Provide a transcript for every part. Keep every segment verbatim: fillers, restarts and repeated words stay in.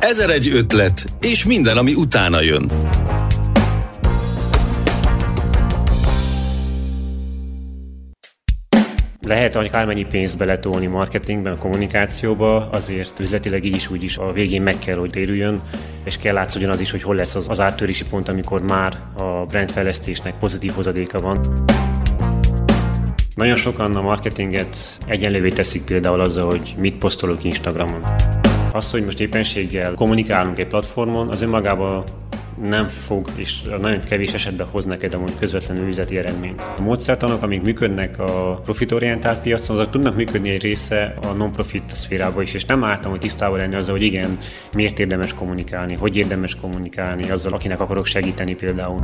Ezeregy ötlet, és minden, ami utána jön. Lehet akármennyi pénzt beletolni marketingben, kommunikációba, azért üzletileg így is úgy is a végén meg kell, hogy térüljön, és kell látszódjon az is, hogy hol lesz az, az áttörési pont, amikor már a brandfejlesztésnek pozitív hozadéka van. Nagyon sokan a marketinget egyenlővé teszik például azzal, hogy mit posztolok Instagramon. Az, hogy most éppenséggel kommunikálunk egy platformon, az önmagában nem fog, és nagyon kevés esetben hoz neked amúgy közvetlenül üzleti eredményt. A módszertanok, amik működnek a profitorientált piacon, azok tudnak működni egy része a non-profit szférában is, és nem ártam, hogy tisztában lenni azzal, hogy igen, miért érdemes kommunikálni, hogy érdemes kommunikálni azzal, akinek akarok segíteni például.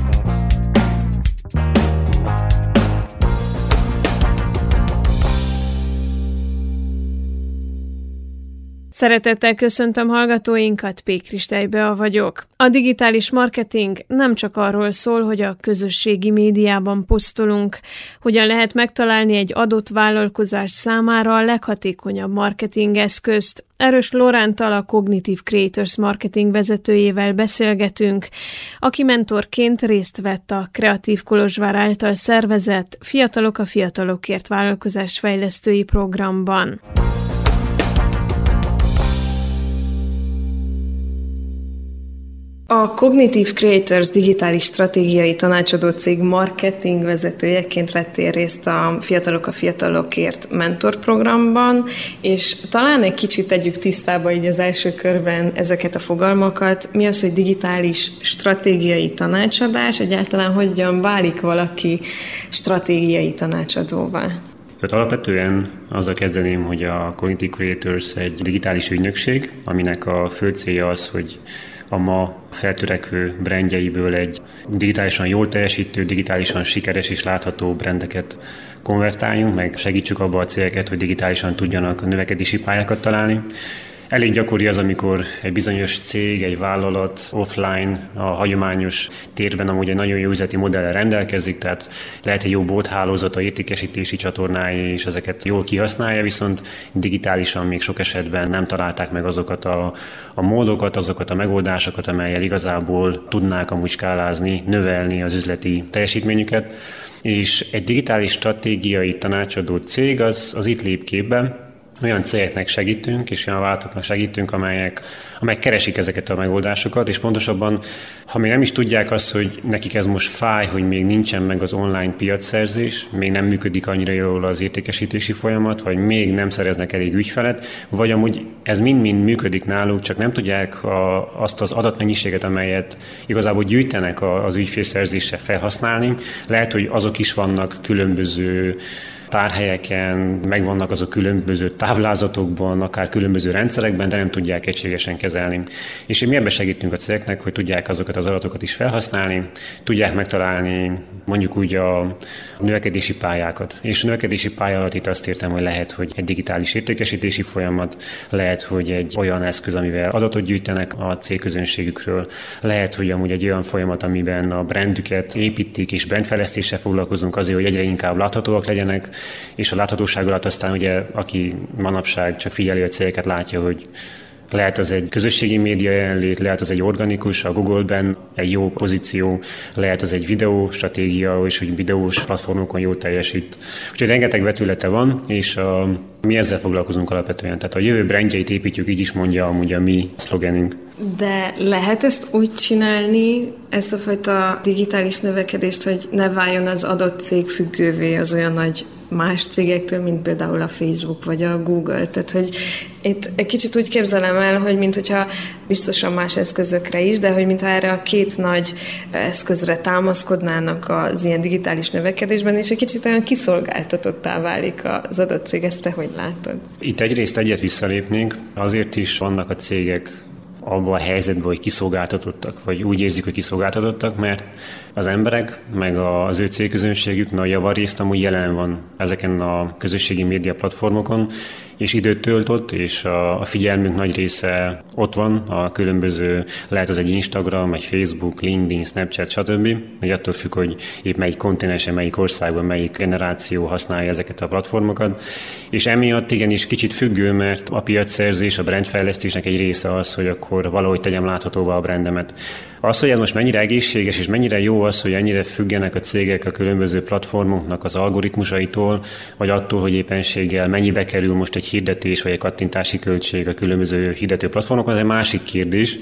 Szeretettel köszöntöm hallgatóinkat, Pék Kristály Bea vagyok. A digitális marketing nem csak arról szól, hogy a közösségi médiában posztolunk, hogyan lehet megtalálni egy adott vállalkozás számára a leghatékonyabb marketing eszközt. Erős Lorántal, a Cognitive Creators marketing vezetőjével beszélgetünk, aki mentorként részt vett a Kreatív Kolozsvár által szervezett Fiatalok a Fiatalokért vállalkozásfejlesztői programban. A Cognitive Creators digitális stratégiai tanácsadó cég marketing vezetőjeként vettél részt a Fiatalok a Fiatalokért mentorprogramban, és talán egy kicsit tegyük tisztába így az első körben ezeket a fogalmakat. Mi az, hogy digitális stratégiai tanácsadás? Egyáltalán hogyan válik valaki stratégiai tanácsadóvá? Hát alapvetően azzal kezdeném, hogy a Cognitive Creators egy digitális ügynökség, aminek a fő célja az, hogy a ma feltörekvő brandjeiből egy digitálisan jól teljesítő, digitálisan sikeres és látható brandeket konvertáljunk, meg segítsük abba a cégeket, hogy digitálisan tudjanak növekedési pályákat találni. Elég gyakori az, amikor egy bizonyos cég, egy vállalat offline, a hagyományos térben amúgy egy nagyon jó üzleti modellel rendelkezik, tehát lehet egy jó bóthálózata, értékesítési csatornái, és ezeket jól kihasználja, viszont digitálisan még sok esetben nem találták meg azokat a, a módokat, azokat a megoldásokat, amelyel igazából tudnák amúgy skálázni, növelni az üzleti teljesítményüket. És egy digitális stratégiai tanácsadó cég az, az itt lép képbe. Olyan cégeknek segítünk, és olyan vállalatoknak segítünk, amelyek, amelyek keresik ezeket a megoldásokat, és pontosabban, ha még nem is tudják azt, hogy nekik ez most fáj, hogy még nincsen meg az online piacszerzés, még nem működik annyira jól az értékesítési folyamat, vagy még nem szereznek elég ügyfelet, vagy amúgy ez mind-mind működik náluk, csak nem tudják a, azt az adatmennyiséget, amelyet igazából gyűjtenek az ügyfélszerzésre felhasználni. Lehet, hogy azok is vannak különböző tárhelyeken, megvannak azok különböző táblázatokban, akár különböző rendszerekben, de nem tudják egységesen kezelni. És mi ebben segítünk a cégeknek, hogy tudják azokat az adatokat is felhasználni, tudják megtalálni mondjuk úgy a növekedési pályákat. És a növekedési pálya alatt itt azt értem, hogy lehet, hogy egy digitális értékesítési folyamat, lehet, hogy egy olyan eszköz, amivel adatot gyűjtenek a cégközönségükről, lehet, hogy amúgy egy olyan folyamat, amiben a brandüket építik, és brandfejlesztéssel foglalkozunk azért, hogy egyre inkább láthatóak legyenek, és a láthatóság alatt aztán ugye, aki manapság csak figyeli a cégeket, látja, hogy lehet az egy közösségi média jelenlét, lehet az egy organikus, a Google-ben egy jó pozíció, lehet az egy videó stratégia, és hogy videós platformokon jól teljesít. Úgyhogy rengeteg vetülete van, és a, mi ezzel foglalkozunk alapvetően. Tehát a jövő brandjeit építjük, így is mondja amúgy a mi szlogenünk. De lehet ezt úgy csinálni, ezt a fajta digitális növekedést, hogy ne váljon az adott cég függővé az olyan nagy más cégektől, mint például a Facebook vagy a Google. Tehát, hogy itt egy kicsit úgy képzelem el, hogy mintha biztosan más eszközökre is, de hogy mintha erre a két nagy eszközre támaszkodnának az ilyen digitális növekedésben, és egy kicsit olyan kiszolgáltatottá válik az adott cég. Ezt te hogy látod? Itt egyrészt egyet visszalépnénk, azért is vannak a cégek abban a helyzetben, hogy kiszolgáltatottak, vagy úgy érzik, hogy kiszolgáltatottak, mert Az emberek, meg az ő célközönségük nagy javarészt amúgy jelen van ezeken a közösségi média platformokon, és időt tölt ott, és a figyelmünk nagy része ott van, a különböző, lehet az egy Instagram, egy Facebook, LinkedIn, Snapchat, stb. Hogy attól függ, hogy épp melyik kontinensen, melyik országban, melyik generáció használja ezeket a platformokat. És emiatt igenis kicsit függő, mert a piacszerzés, a brandfejlesztésnek egy része az, hogy akkor valahogy tegyem láthatóvá a brandemet. Az, hogy ez most mennyire egészséges, és mennyire jó az, hogy ennyire függenek a cégek a különböző platformoknak az algoritmusaitól, vagy attól, hogy éppenséggel mennyibe kerül most egy hirdetés, vagy egy kattintási költség a különböző hirdető platformokon, ez egy másik kérdés,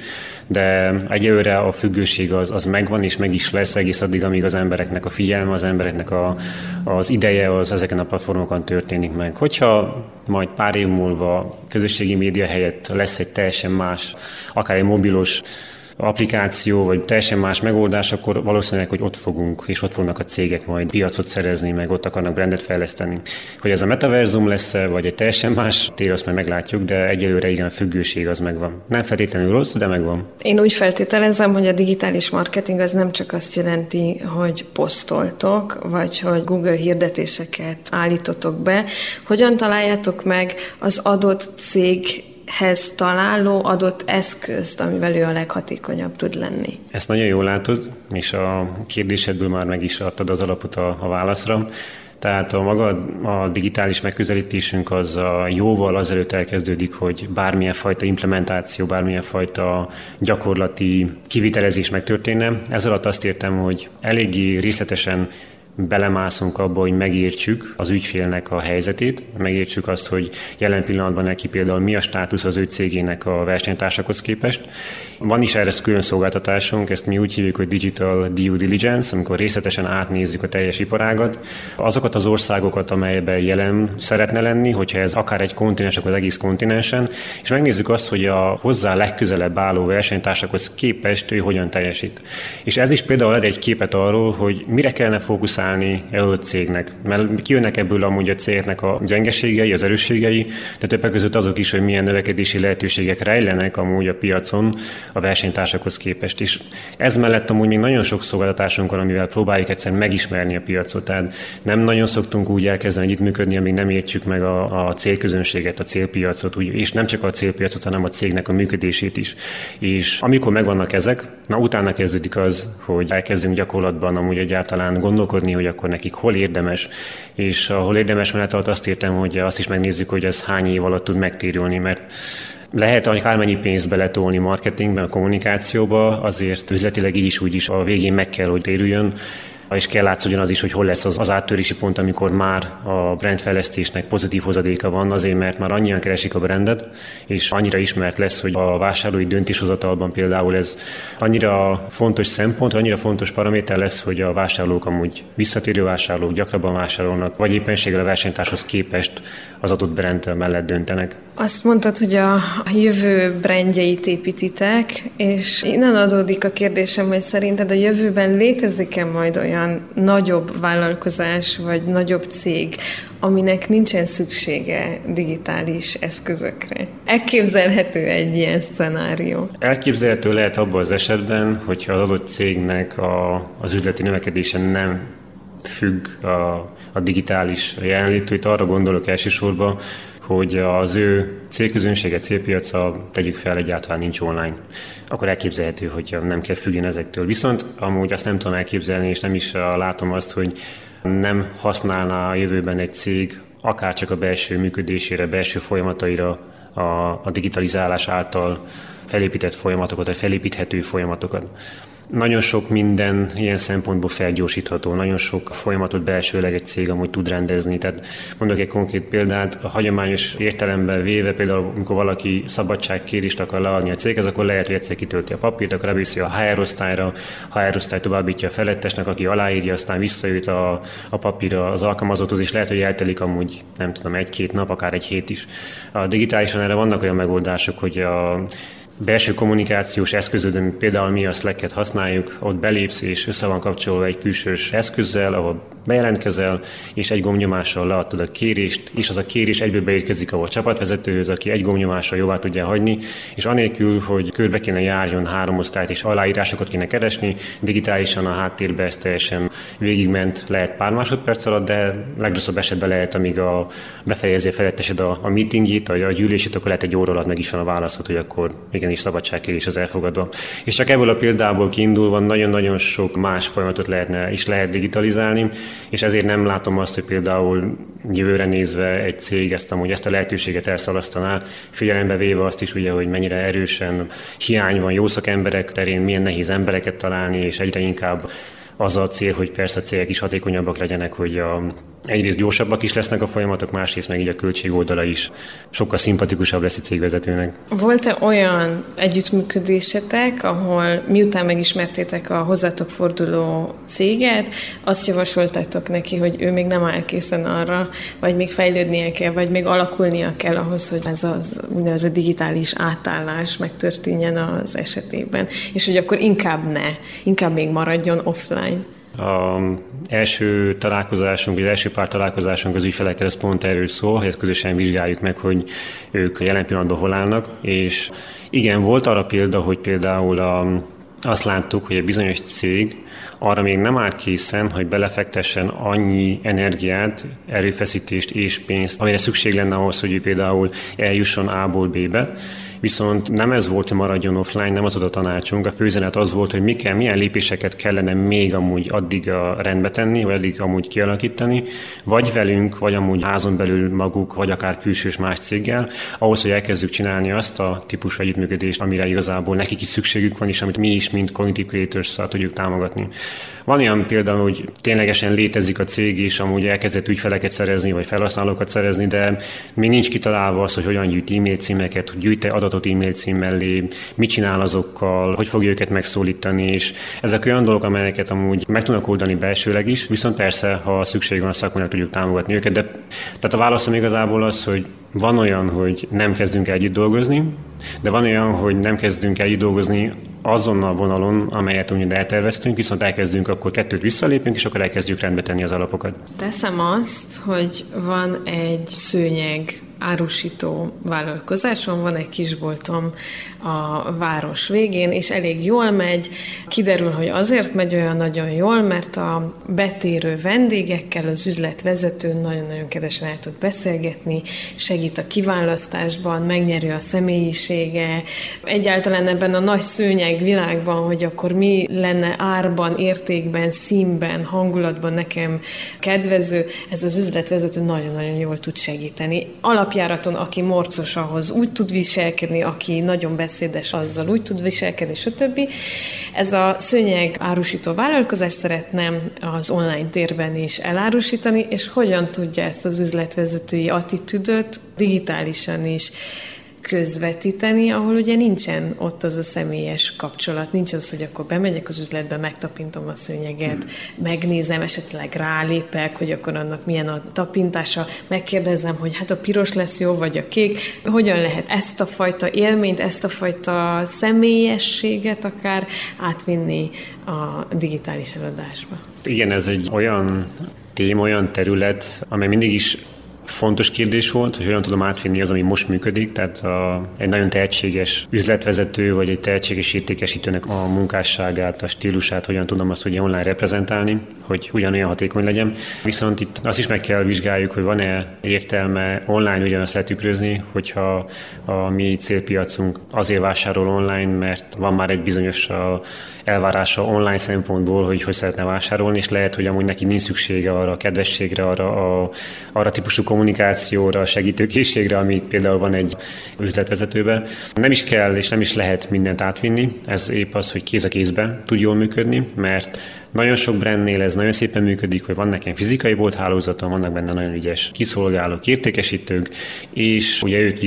de egyelőre a függőség az, az megvan, és meg is lesz egész addig, amíg az embereknek a figyelme, az embereknek a, az ideje az ezeken a platformokon történik meg. Hogyha majd pár év múlva közösségi média helyett lesz egy teljesen más, akár egy mobilos applikáció, vagy teljesen más megoldás, akkor valószínűleg, hogy ott fogunk, és ott fognak a cégek majd piacot szerezni, meg ott akarnak brandet fejleszteni. Hogy ez a metaverzum lesz-e, vagy egy teljesen más tér, azt majd meglátjuk, de egyelőre igen, a függőség az megvan. Nem feltétlenül rossz, de megvan. Én úgy feltételezem, hogy a digitális marketing az nem csak azt jelenti, hogy posztoltok, vagy hogy Google hirdetéseket állítotok be. Hogyan találjátok meg az adott cég hez találó adott eszközt, amivel ő a leghatékonyabb tud lenni. Ezt nagyon jól látod, és a kérdésedből már meg is adtad az alapot a, a válaszra. Tehát a maga a digitális megközelítésünk az a jóval azelőtt elkezdődik, hogy bármilyen fajta implementáció, bármilyen fajta gyakorlati kivitelezés megtörténne. Ez alatt azt értem, hogy eléggé részletesen belemászunk abba, hogy megértsük az ügyfélnek a helyzetét, megértsük azt, hogy jelen pillanatban neki például mi a státusz az ő cégének a versenytársakhoz képest. Van is erre külön szolgáltatásunk, ezt mi úgy hívjuk, hogy Digital Due Diligence, amikor részletesen átnézzük a teljes iparágat, azokat az országokat, amelyben jelen szeretne lenni, hogyha ez akár egy kontinens, akkor az egész kontinensen, és megnézzük azt, hogy a hozzá legközelebb álló versenytársakhoz képest ő hogyan teljesít. És ez is például ad egy képet arról, hogy mire kellene fókuszálni a cégnek, mert kijönnek ebből amúgy a cégnek a gyengeségei, az erősségei, de többek között azok is, hogy milyen növekedési lehetőségek rejlenek amúgy a piacon a versenytársakhoz képest is. Ez mellett amúgy még nagyon sok szolgáltatásunk van, amivel próbáljuk egyszerűen megismerni a piacot. Tehát nem nagyon szoktunk úgy elkezdeni együttműködni, amíg nem értjük meg a, a célközönséget, a célpiacot, úgy, és nem csak a célpiacot, hanem a cégnek a működését is. És amikor megvannak ezek, na utána kezdődik az, hogy elkezdünk gyakorlatban amúgy egyáltalán gondolkodni, hogy akkor nekik hol érdemes, és hol érdemes mellett alatt azt értem, hogy azt is megnézzük, hogy ez hány év alatt tud megtérülni, mert lehet akármennyi pénzt beletolni marketingben, a kommunikációba, azért üzletileg így is úgy is a végén meg kell, hogy térüljön, és kell látszódjon az is, hogy hol lesz az, az áttörési pont, amikor már a brandfejlesztésnek pozitív hozadéka van, azért, mert már annyian keresik a brandet, és annyira ismert lesz, hogy a vásárlói döntéshozatalban például ez annyira fontos szempont, annyira fontos paraméter lesz, hogy a vásárlók amúgy visszatérő vásárlók gyakrabban vásárolnak, vagy éppenséggel a versenytárshoz képest az adott brand mellett döntenek. Azt mondtad, hogy a jövő brandjeit építitek, és innen adódik a kérdésem, hogy szerinted a jövőben létezik-e majd olyan nagyobb vállalkozás, vagy nagyobb cég, aminek nincsen szüksége digitális eszközökre? Elképzelhető egy ilyen szcenárió? Elképzelhető lehet abban az esetben, hogyha az adott cégnek a, az üzleti növekedése nem függ a, a digitális jelenlétől. Itt arra gondolok elsősorban, hogy az ő célközönsége, célpiaca, tegyük fel, egyáltalán nincs online. Akkor elképzelhető, hogy nem kell függeni ezektől. Viszont amúgy azt nem tudom elképzelni, és nem is látom azt, hogy nem használná a jövőben egy cég akár csak a belső működésére, belső folyamataira a, a digitalizálás által felépített folyamatokat, vagy felépíthető folyamatokat. Nagyon sok minden ilyen szempontból felgyorsítható, nagyon sok folyamatot belsőleg egy cég amúgy tud rendezni. Tehát mondok egy konkrét példát, a hagyományos értelemben véve, például amikor valaki szabadságkérést akar leadni a céghez, akkor lehet, hogy egyszer kitölti a papírt, akkor elviszi a há er osztályra, a há er osztály továbbítja a felettesnek, aki aláírja, aztán visszajött a, a papírra az alkalmazotthoz, és lehet, hogy eltelik amúgy, nem tudom, egy-két nap, akár egy hét is. A digitálisan erre vannak olyan megoldások, hogy a belső kommunikációs eszközödön, például mi a Slack-et használjuk, ott belépsz és össze van kapcsolva egy külsős eszközzel, ahol bejelentkezel, és egy gombnyomással leadtad a kérést, és az a kérés egyből beérkezik a csapatvezetőhöz, aki egy gombnyomással jóvá tudja hagyni, és anélkül, hogy körbe kéne járjon három osztályt, és aláírásokat kéne keresni, digitálisan a háttérbe ez teljesen végigment, lehet pár másodperc alatt, de legrosszabb esetben lehet, amíg a befejezi a felettesed a, a meetingét, a gyűlését, akkor lehet egy óra alatt meg is van a válaszod, hogy akkor igenis szabadságkérés az elfogadva. És csak ebből a példából kiindulva nagyon-nagyon sok más folyamatot lehetne is lehet digitalizálni, és ezért nem látom azt, hogy például jövőre nézve egy cég ezt, amúgy ezt a lehetőséget elszalasztaná, figyelembe véve azt is, ugye, hogy mennyire erősen hiány van jó szakemberek terén, milyen nehéz embereket találni, és egyre inkább az a cél, hogy persze a cégek is hatékonyabbak legyenek, hogy a, egyrészt gyorsabbak is lesznek a folyamatok, másrészt meg így a költség oldala is sokkal szimpatikusabb lesz a cégvezetőnek. Volt-e olyan együttműködésetek, ahol miután megismertétek a hozzátok forduló céget, azt javasoltátok neki, hogy ő még nem áll készen arra, vagy még fejlődnie kell, vagy még alakulnia kell ahhoz, hogy ez az úgynevezett digitális átállás megtörténjen az esetében, és hogy akkor inkább ne, inkább még maradjon offline. Az első találkozásunk, vagy az első pár találkozásunk az ügyfelekkel, ez pont erről szól, hogy közösen vizsgáljuk meg, hogy ők jelen pillanatban hol állnak, és igen, volt arra példa, hogy például a, azt láttuk, hogy egy bizonyos cég arra még nem áll készen, hogy belefektessen annyi energiát, erőfeszítést és pénzt, amire szükség lenne ahhoz, hogy ő például eljusson A-ból B-be. Viszont nem ez volt, hogy maradjon offline, nem az volt a tanácsunk. A főüzenet az volt, hogy mi kell, milyen lépéseket kellene még amúgy addig a rendbe tenni, vagy addig amúgy kialakítani, vagy velünk, vagy amúgy házon belül maguk, vagy akár külsős más céggel, ahhoz, hogy elkezdjük csinálni azt a típusú együttműködést, amire igazából nekik is szükségük van, és amit mi is, mint Cognitive Creators-szal tudjuk támogatni. Van olyan például, hogy ténylegesen létezik a cég, és amúgy elkezdett ügyfeleket szerezni, vagy felhasználókat szerezni, de még nincs kitalálva az, hogy hogyan gyűjt e-mail címeket, hogy gyűjt adatot e-mail cím mellé, mit csinál azokkal, hogy fogja őket megszólítani, és ezek olyan dolgok, amelyeket amúgy meg tudnak oldani belsőleg is, viszont persze, ha szükség van a szakmailag tudjuk támogatni őket, de tehát a válaszom igazából az, hogy van olyan, hogy nem kezdünk el együtt dolgozni, de van olyan, hogy nem kezdünk el együtt dolgozni azon a vonalon, amelyet úgy elterveztünk, viszont elkezdünk, akkor kettőt visszalépünk, és akkor elkezdjük rendbe tenni az alapokat. Teszem azt, hogy van egy szőnyeg árusító vállalkozásom, van egy kisboltom a város végén, és elég jól megy. Kiderül, hogy azért megy olyan nagyon jól, mert a betérő vendégekkel az üzletvezető nagyon-nagyon kedvesen el tud beszélgetni, segít a kiválasztásban, megnyeri a személyisége. Egyáltalán ebben a nagy szőnyeg világban, hogy akkor mi lenne árban, értékben, színben, hangulatban nekem kedvező, ez az üzletvezető nagyon-nagyon jól tud segíteni. Alapjáraton, aki morcos, ahhoz úgy tud viselkedni, aki nagyon beszédes, azzal úgy tud viselkedni, stb. Ez a szőnyeg árusító vállalkozás szeretne az online térben is elárusítani, és hogyan tudja ezt az üzletvezetői attitűdöt digitálisan is közvetíteni, ahol ugye nincsen ott az a személyes kapcsolat, nincs az, hogy akkor bemegyek az üzletbe, megtapintom a szőnyeget, hmm. megnézem, esetleg rálépek, hogy akkor annak milyen a tapintása, megkérdezem, hogy hát a piros lesz jó, vagy a kék. Hogyan lehet ezt a fajta élményt, ezt a fajta személyességet akár átvinni a digitális eladásba? Igen, ez egy olyan téma, olyan terület, amely mindig is fontos kérdés volt, hogy hogyan tudom átvinni az, ami most működik, tehát a, egy nagyon tehetséges üzletvezető, vagy egy tehetséges értékesítőnek a munkásságát, a stílusát, hogyan tudom azt ugye online reprezentálni, hogy ugyanolyan hatékony legyen. Viszont itt azt is meg kell vizsgáljuk, hogy van-e értelme online ugyanazt letükrözni, hogyha a mi célpiacunk azért vásárol online, mert van már egy bizonyos elvárása online szempontból, hogy hogy szeretne vásárolni, és lehet, hogy amúgy neki nincs szüksége arra a kedvességre, arra a arra típusú kommunikációra, segítőkészségre, amit például van egy üzletvezetőben. Nem is kell és nem is lehet mindent átvinni, ez épp az, hogy kéz a kézbe tud jól működni, mert nagyon sok brandnél ez nagyon szépen működik, hogy van nekem fizikai bolthálózatom, vannak benne nagyon ügyes kiszolgálók, értékesítők, és ugye ők is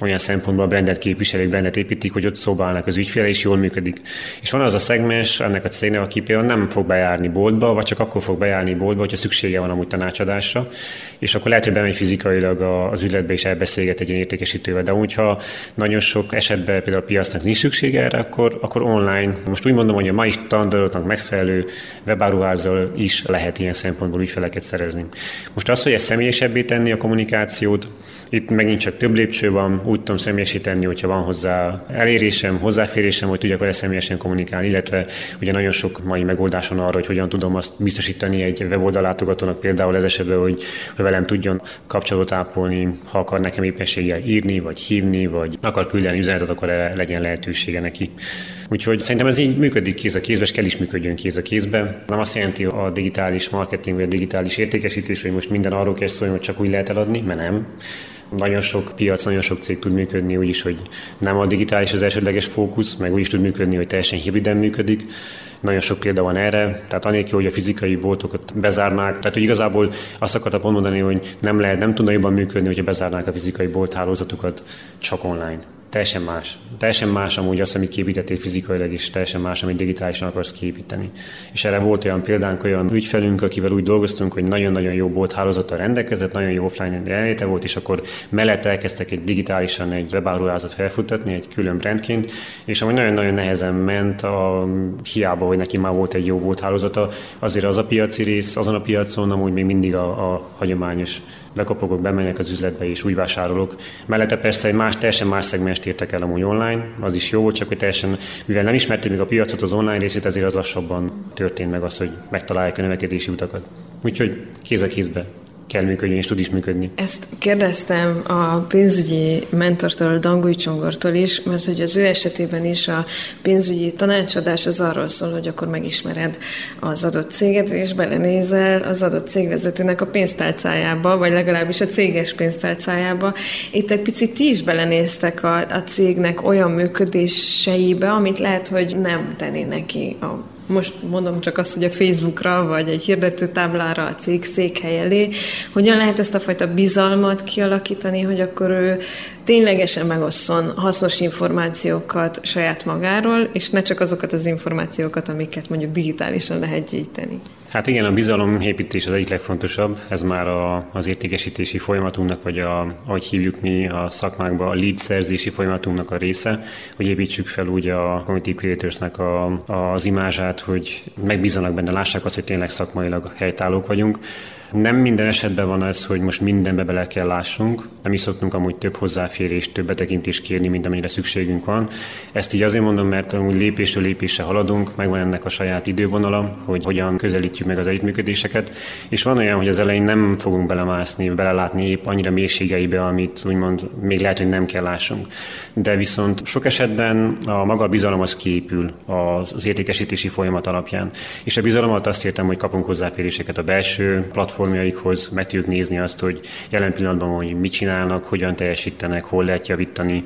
olyan szempontból a brandet képviselik, brandet építik, hogy ott szóba állnak az ügyféle, és jól működik. És van az a szegmens ennek a cégnek, aki például nem fog bejárni boltba, vagy csak akkor fog bejárni boltba, hogyha szüksége van amúgy tanácsadásra, és akkor lehet, hogy bemegy fizikailag az üzletbe és elbeszélget egy ilyen értékesítővel. De hogyha nagyon sok esetben például a piacnak nincs szüksége erre, akkor, akkor online, most úgy mondom, hogy a mai standardoknak megfelelő webáruházzal is lehet ilyen szempontból ügyfeleket szerezni. Most az, hogy ezt személyesebbé tenni a kommunikációt, itt megint csak több lépcső van, úgy tudom személyesíteni, hogyha van hozzá elérésem, hozzáférésem, hogy tudjak vele személyesen kommunikálni, illetve ugye nagyon sok mai megoldás van arra, hogy hogyan tudom azt biztosítani egy weboldallátogatónak például ez esetben, hogy, hogy velem tudjon kapcsolatot ápolni, ha akar nekem éppenséggel írni, vagy hívni, vagy akar küldeni üzenetet, akkor erre legyen lehetősége neki. Úgyhogy szerintem ez így működik kéz a kézbe, és kell is működjön kéz a kézbe. Nem azt jelenti a digitális marketing, vagy a digitális értékesítés, hogy most minden arról kell szólni, hogy csak úgy lehet eladni, mert nem. Nagyon sok piac, nagyon sok cég tud működni úgyis, hogy nem a digitális az elsődleges fókusz, meg úgy is tud működni, hogy teljesen hibriden működik. Nagyon sok példa van erre, tehát anélkül, hogy a fizikai boltokat bezárnák. Tehát, hogy igazából azt akartam mondani, hogy nem lehet, nem tudna jobban működni, hogyha bezárnák a fizikai bolthálózatukat csak online. Teljesen más. Teljesen más amúgy azt, amit képítettél fizikailag, és teljesen más, amit digitálisan akarsz képíteni. És erre volt olyan példánk, olyan ügyfelünk, akivel úgy dolgoztunk, hogy nagyon-nagyon jó bolthálózattal rendelkezett, nagyon jó offline jelenléte volt, és akkor mellett elkezdtek egy digitálisan egy webáruházat felfuttatni, egy külön brandként, és amúgy nagyon-nagyon nehezen ment, a, hiába, hogy neki már volt egy jó bolthálózata, azért az a piaci rész, azon a piacon amúgy még mindig a, a hagyományos bekopogok, bemegyek az üzletbe és úgy vásárolok. Mellette persze egy más, teljesen más szegmest értek el amúgy online, az is jó, csak hogy teljesen, mivel nem ismerték még a piacot, az online részét, ezért az lassabban történt meg az, hogy megtalálják a növekedési utakat. Úgyhogy kéz a kézbe kell működni, és tud is működni. Ezt kérdeztem a pénzügyi mentortól, Danguly Csongortól is, mert hogy az ő esetében is a pénzügyi tanácsadás az arról szól, hogy akkor megismered az adott céget, és belenézel az adott cégvezetőnek a pénztárcájába, vagy legalábbis a céges pénztárcájába. Itt egy picit ti is belenéztek a, a cégnek olyan működéseibe, amit lehet, hogy nem tenné neki a most mondom csak azt, hogy a Facebookra, vagy egy hirdetőtáblára a cég székhely elé, hogyan lehet ezt a fajta bizalmat kialakítani, hogy akkor ő ténylegesen megosszon hasznos információkat saját magáról, és ne csak azokat az információkat, amiket mondjuk digitálisan lehet gyűjteni. Hát igen, a bizalomépítés az egyik legfontosabb, ez már a, az értékesítési folyamatunknak, vagy a, ahogy hívjuk mi a szakmákban, a lead szerzési folyamatunknak a része, hogy építsük fel úgy a community creatorsnek a, az imázsát, hogy megbízzanak benne, lássák azt, hogy tényleg szakmailag helytállók vagyunk. Nem minden esetben van ez, hogy most mindenbe bele kell lássunk, nem is szoktunk amúgy több hozzáférést, több betekintést kérni, mint amennyire szükségünk van. Ezt így azért mondom, mert amúgy lépésről lépésre haladunk, megvan ennek a saját idővonala, hogy hogyan közelítjük meg az együttműködéseket, és van olyan, hogy az elején nem fogunk belemászni, belelátni épp annyira mélységeibe, amit úgymond még lehet, hogy nem kell lássunk. De viszont sok esetben a maga a bizalom az kiépül az értékesítési folyamat alapján. És a bizalomat azt értem, hogy kapunk hozzáféréseket a belső platformjaikhoz, meg tudjuk nézni azt, hogy jelen pillanatban hogy mit csinálnak, hogyan teljesítenek, hol lehet javítani,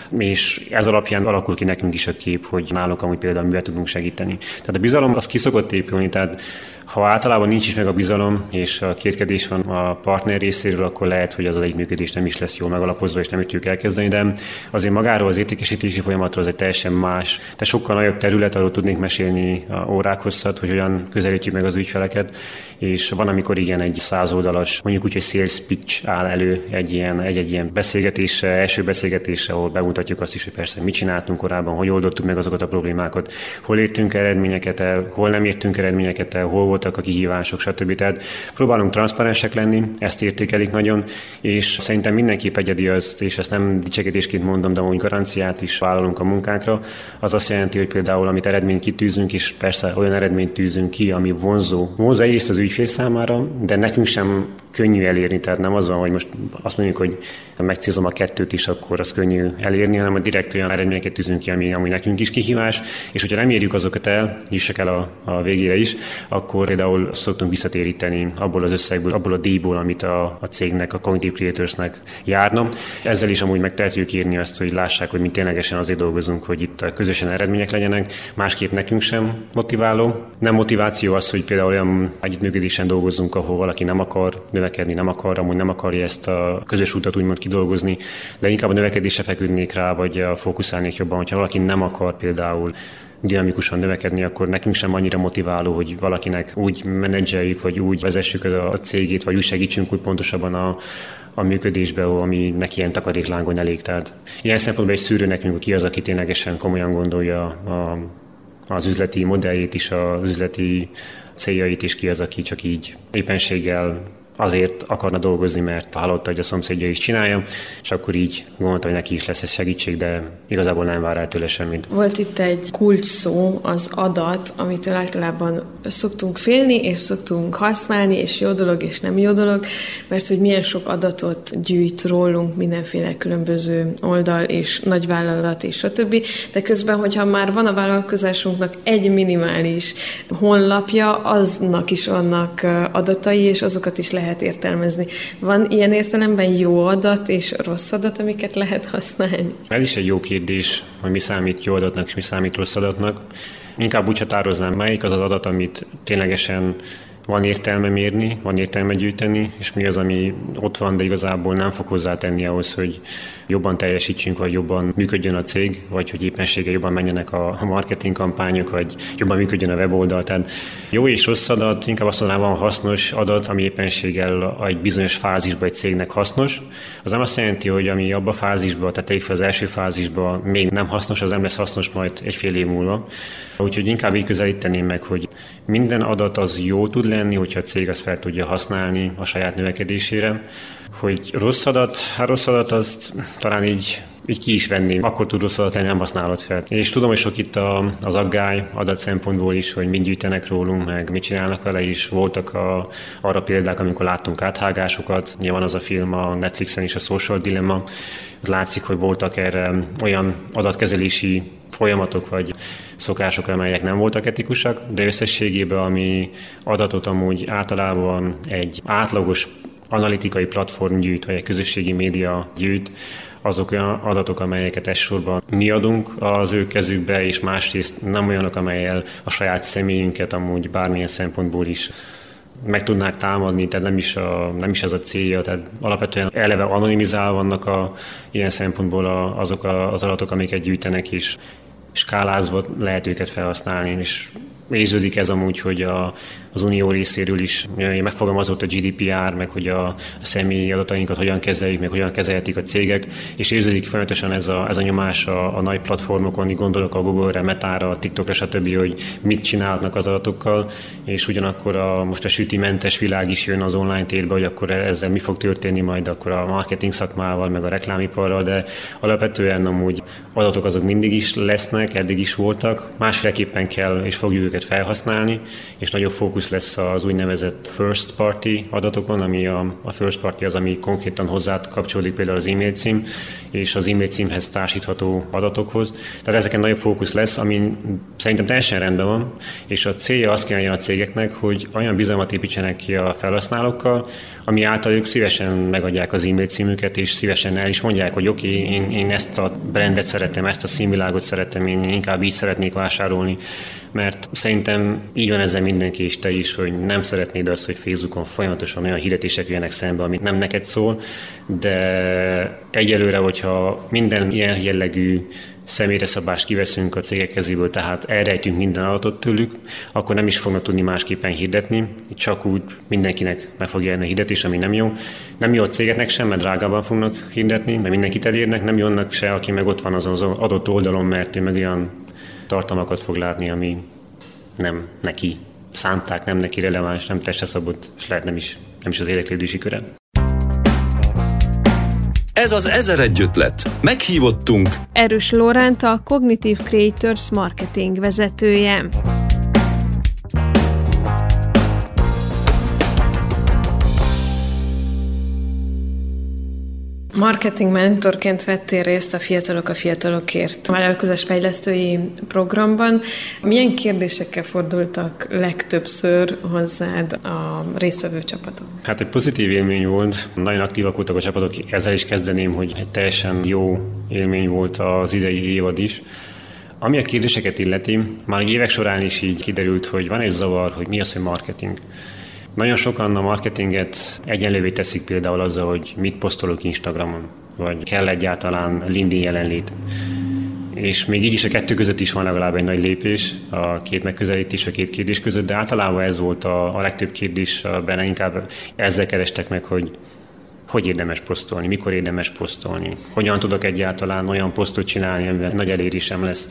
és ez alapján alakul ki nekünk is a kép, hogy nálunk amúgy például mivel tudunk segíteni. Tehát a bizalom az ki szokott épülni, tehát ha általában nincs is meg a bizalom, és a kétkedés van a partner részéről, akkor lehet, hogy az együttműködés nem is lesz jól megalapozva, és nem tudjuk elkezdeni, de azért magáról az értékesítési folyamatról az egy teljesen más, tehát sokkal nagyobb terület, arról tudnék mesélni a órák hosszat, hogy hogyan közelítjük meg az ügyfeleket, és van, amikor igen, egy százoldalas, mondjuk úgy, hogy sales pitch áll elő egy ilyen, egy-egy ilyen beszélgetésre, első beszélgetésre, ahol bemutatjuk azt is, hogy persze mit csináltunk korábban, hogy oldottuk meg azokat a problémákat, hol értünk eredményeket el, hol nem értünk eredményeket el, hol voltak a kihívások, stb. Tehát próbálunk transzparensek lenni, ezt értékelik nagyon, és szerintem mindenképp egyedi az, és ezt nem dicsekedésként mondom, de úgy garanciát is vállalunk a munkánkra. Az azt jelenti, hogy például amit eredményt kitűzünk, és persze olyan eredményt tűzünk ki, ami vonzó. Vonzó egyrészt az ügyfél számára, de nekünk sem könnyű elérni, tehát nem az van, hogy most azt mondjuk, hogy megcélzom a kettőt is, akkor az könnyű elérni, hanem a direkt olyan eredményeket tűzünk ki, ami amúgy nekünk is kihívás, és hogyha nem érjük azokat el, jussak el a, a végére is, akkor például szoktunk visszatéríteni abból az összegből, abból a díjból, amit a, a cégnek, a Cognitive Creatorsnek járna. Ezzel is amúgy meg tehetjük írni azt, hogy lássák, hogy mi ténylegesen azért dolgozunk, hogy itt közösen eredmények legyenek, másképp nekünk sem motiváló. Nem motiváció az, hogy például olyan együttműködésen dolgozzunk, ahol valaki nem akar növekedni nem akar, amúgy nem akarja ezt a közös utat úgymond kidolgozni, de inkább a növekedésre feküdnék rá, vagy fókuszálnék jobban, hogyha valaki nem akar például dinamikusan növekedni, akkor nekünk sem annyira motiváló, hogy valakinek úgy menedzseljük, vagy úgy vezessük a cégét, vagy úgy segítsünk úgy pontosabban a, a működésbe, ami neki ilyen takaréklángon elég. Tehát ilyen szempontból egy szűrő nekünk, hogy ki az, aki ténylegesen komolyan gondolja a, az üzleti modelljét is, az üzleti céljait is, ki az, aki csak így éppenséggel azért akarna dolgozni, mert hallotta, hogy a szomszédja is csinálja, és akkor így gondolta, hogy neki is lesz ez segítség, de igazából nem vár el tőle semmit. Volt itt egy kulcs szó, az adat, amitől általában szoktunk félni, és szoktunk használni, és jó dolog, és nem jó dolog, mert hogy milyen sok adatot gyűjt rólunk mindenféle különböző oldal, és nagyvállalat, és stb. De közben, hogyha már van a vállalkozásunknak egy minimális honlapja, aznak is vannak adatai, és azokat is lehet lehet értelmezni. Van ilyen értelemben jó adat és rossz adat, amiket lehet használni? Ez is egy jó kérdés, hogy mi számít jó adatnak és mi számít rossz adatnak. Inkább úgy határoznám, melyik az az adat, amit ténylegesen van értelme mérni, van értelme gyűjteni, és mi az, ami ott van, de igazából nem fog hozzátenni ahhoz, hogy jobban teljesítsünk, vagy jobban működjön a cég, vagy hogy éppenséggel jobban menjenek a marketing kampányok, vagy jobban működjön a weboldal. Tehát jó és rossz adat, inkább azt mondanám, van hasznos adat, ami éppenséggel egy bizonyos fázisban egy cégnek hasznos. Az nem azt jelenti, hogy ami abban a fázisban, tehát tegyük fel az első fázisban még nem hasznos, az nem lesz hasznos majd egy fél év múlva. Úgyhogy inkább így közelíteném meg, hogy minden adat az jó tud lenni, hogyha a cég azt fel tudja használni a saját növekedésére. Hogy rossz adat, hát rossz adat azt talán így, így ki is venném. Akkor tud rossz adat lenni, nem használod fel. És tudom, hogy sok itt a, az aggály adat szempontból is, hogy mit gyűjtenek rólunk, meg mit csinálnak vele is. Voltak a, arra példák, amikor láttunk áthágásokat. Nyilván az a film a Netflixen is, a Social Dilemma. Látszik, hogy voltak erre olyan adatkezelési folyamatok vagy szokások, amelyek nem voltak etikusak, de összességében, ami adatot amúgy általában egy átlagos analitikai platform gyűjt, vagy egy közösségi média gyűjt, azok olyan adatok, amelyeket elsősorban mi adunk az ő kezükbe, és másrészt nem olyanok, amelyel a saját személyünket amúgy bármilyen szempontból is meg tudnák támadni, tehát nem is, a, nem is ez a célja, tehát alapvetően eleve anonimizálva vannak a, ilyen szempontból a, azok a, az adatok, amiket gyűjtenek, és skálázva lehet őket felhasználni, és érződik ez amúgy, hogy a, az unió részéről is megfogalmazott a gé dé pé er, meg hogy a, a személyi adatainkat hogyan kezeljük, meg hogyan kezelhetik a cégek, és érződik folyamatosan ez a, ez a nyomás a, a nagy platformokon, így gondolok a Google-re, Metára, a TikTokra, stb., hogy mit csinálnak az adatokkal, és ugyanakkor a, most a sütimentes világ is jön az online térbe, hogy akkor ezzel mi fog történni majd akkor a marketing szakmával, meg a reklámiparral, de alapvetően amúgy adatok azok mindig is lesznek, eddig is voltak, másféleképpen kell és fogjuk őket felhasználni, és nagyobb fókusz lesz az úgynevezett first party adatokon, ami a, a first party az, ami konkrétan hozzá kapcsolódik például az e-mail cím, és az e-mail címhez társítható adatokhoz. Tehát ezeken nagyobb fókusz lesz, ami szerintem teljesen rendben van, és a célja az kell legyen a cégeknek, hogy olyan bizalmat építsenek ki a felhasználókkal, ami által ők szívesen megadják az e-mail címüket, és szívesen el is mondják, hogy oké, okay, én, én ezt a brandet szeretem, ezt a színvilágot szeretem, én inkább így szeretnék vásárolni, mert szerintem így van ezzel mindenki, és te is, hogy nem szeretnéd azt, hogy Facebookon folyamatosan olyan hirdetések jönnek szembe, amit nem neked szól, de egyelőre, hogyha minden ilyen jellegű személyre szabást kiveszünk a cégek kezéből, tehát elrejtünk minden adatot tőlük, akkor nem is fognak tudni másképpen hirdetni, csak úgy mindenkinek meg fog jelenni a hirdetés, ami nem jó. Nem jó a cégeknek sem, mert drágában fognak hirdetni, mert mindenkit elérnek, nem jó annak se, aki meg ott van azon az adott oldalon, mert ő meg olyan tartalmakat fog látni, ami nem neki szánták, nem neki releváns, nem testre szabott, és lehet nem is, nem is az érdeklődési köre. Ez az ezeregy ötlet. Meghívottunk Erős Lóránt, a Cognitive Creators marketing vezetője. Marketing mentorként vettél részt a Fiatalok a Fiatalokért vállalkozásfejlesztői programban. Milyen kérdésekkel fordultak legtöbbször hozzád a résztvevő csapatok? Hát egy pozitív élmény volt. Nagyon aktívak voltak a csapatok. Ezzel is kezdeném, hogy egy teljesen jó élmény volt az idei évad is. Ami a kérdéseket illeti, már évek során is így kiderült, hogy van egy zavar, hogy mi az, hogy marketing. Nagyon sokan a marketinget egyenlővé teszik például azzal, hogy mit posztolok Instagramon, vagy kell egyáltalán LinkedIn jelenlét. És még így is a kettő között is van legalább egy nagy lépés, a két megközelítés, a két kérdés között, de általában ez volt a, a legtöbb kérdés, benne inkább ezzel kerestek meg, hogy hogy érdemes posztolni, mikor érdemes posztolni, hogyan tudok egyáltalán olyan posztot csinálni, amivel nagy elérésem lesz.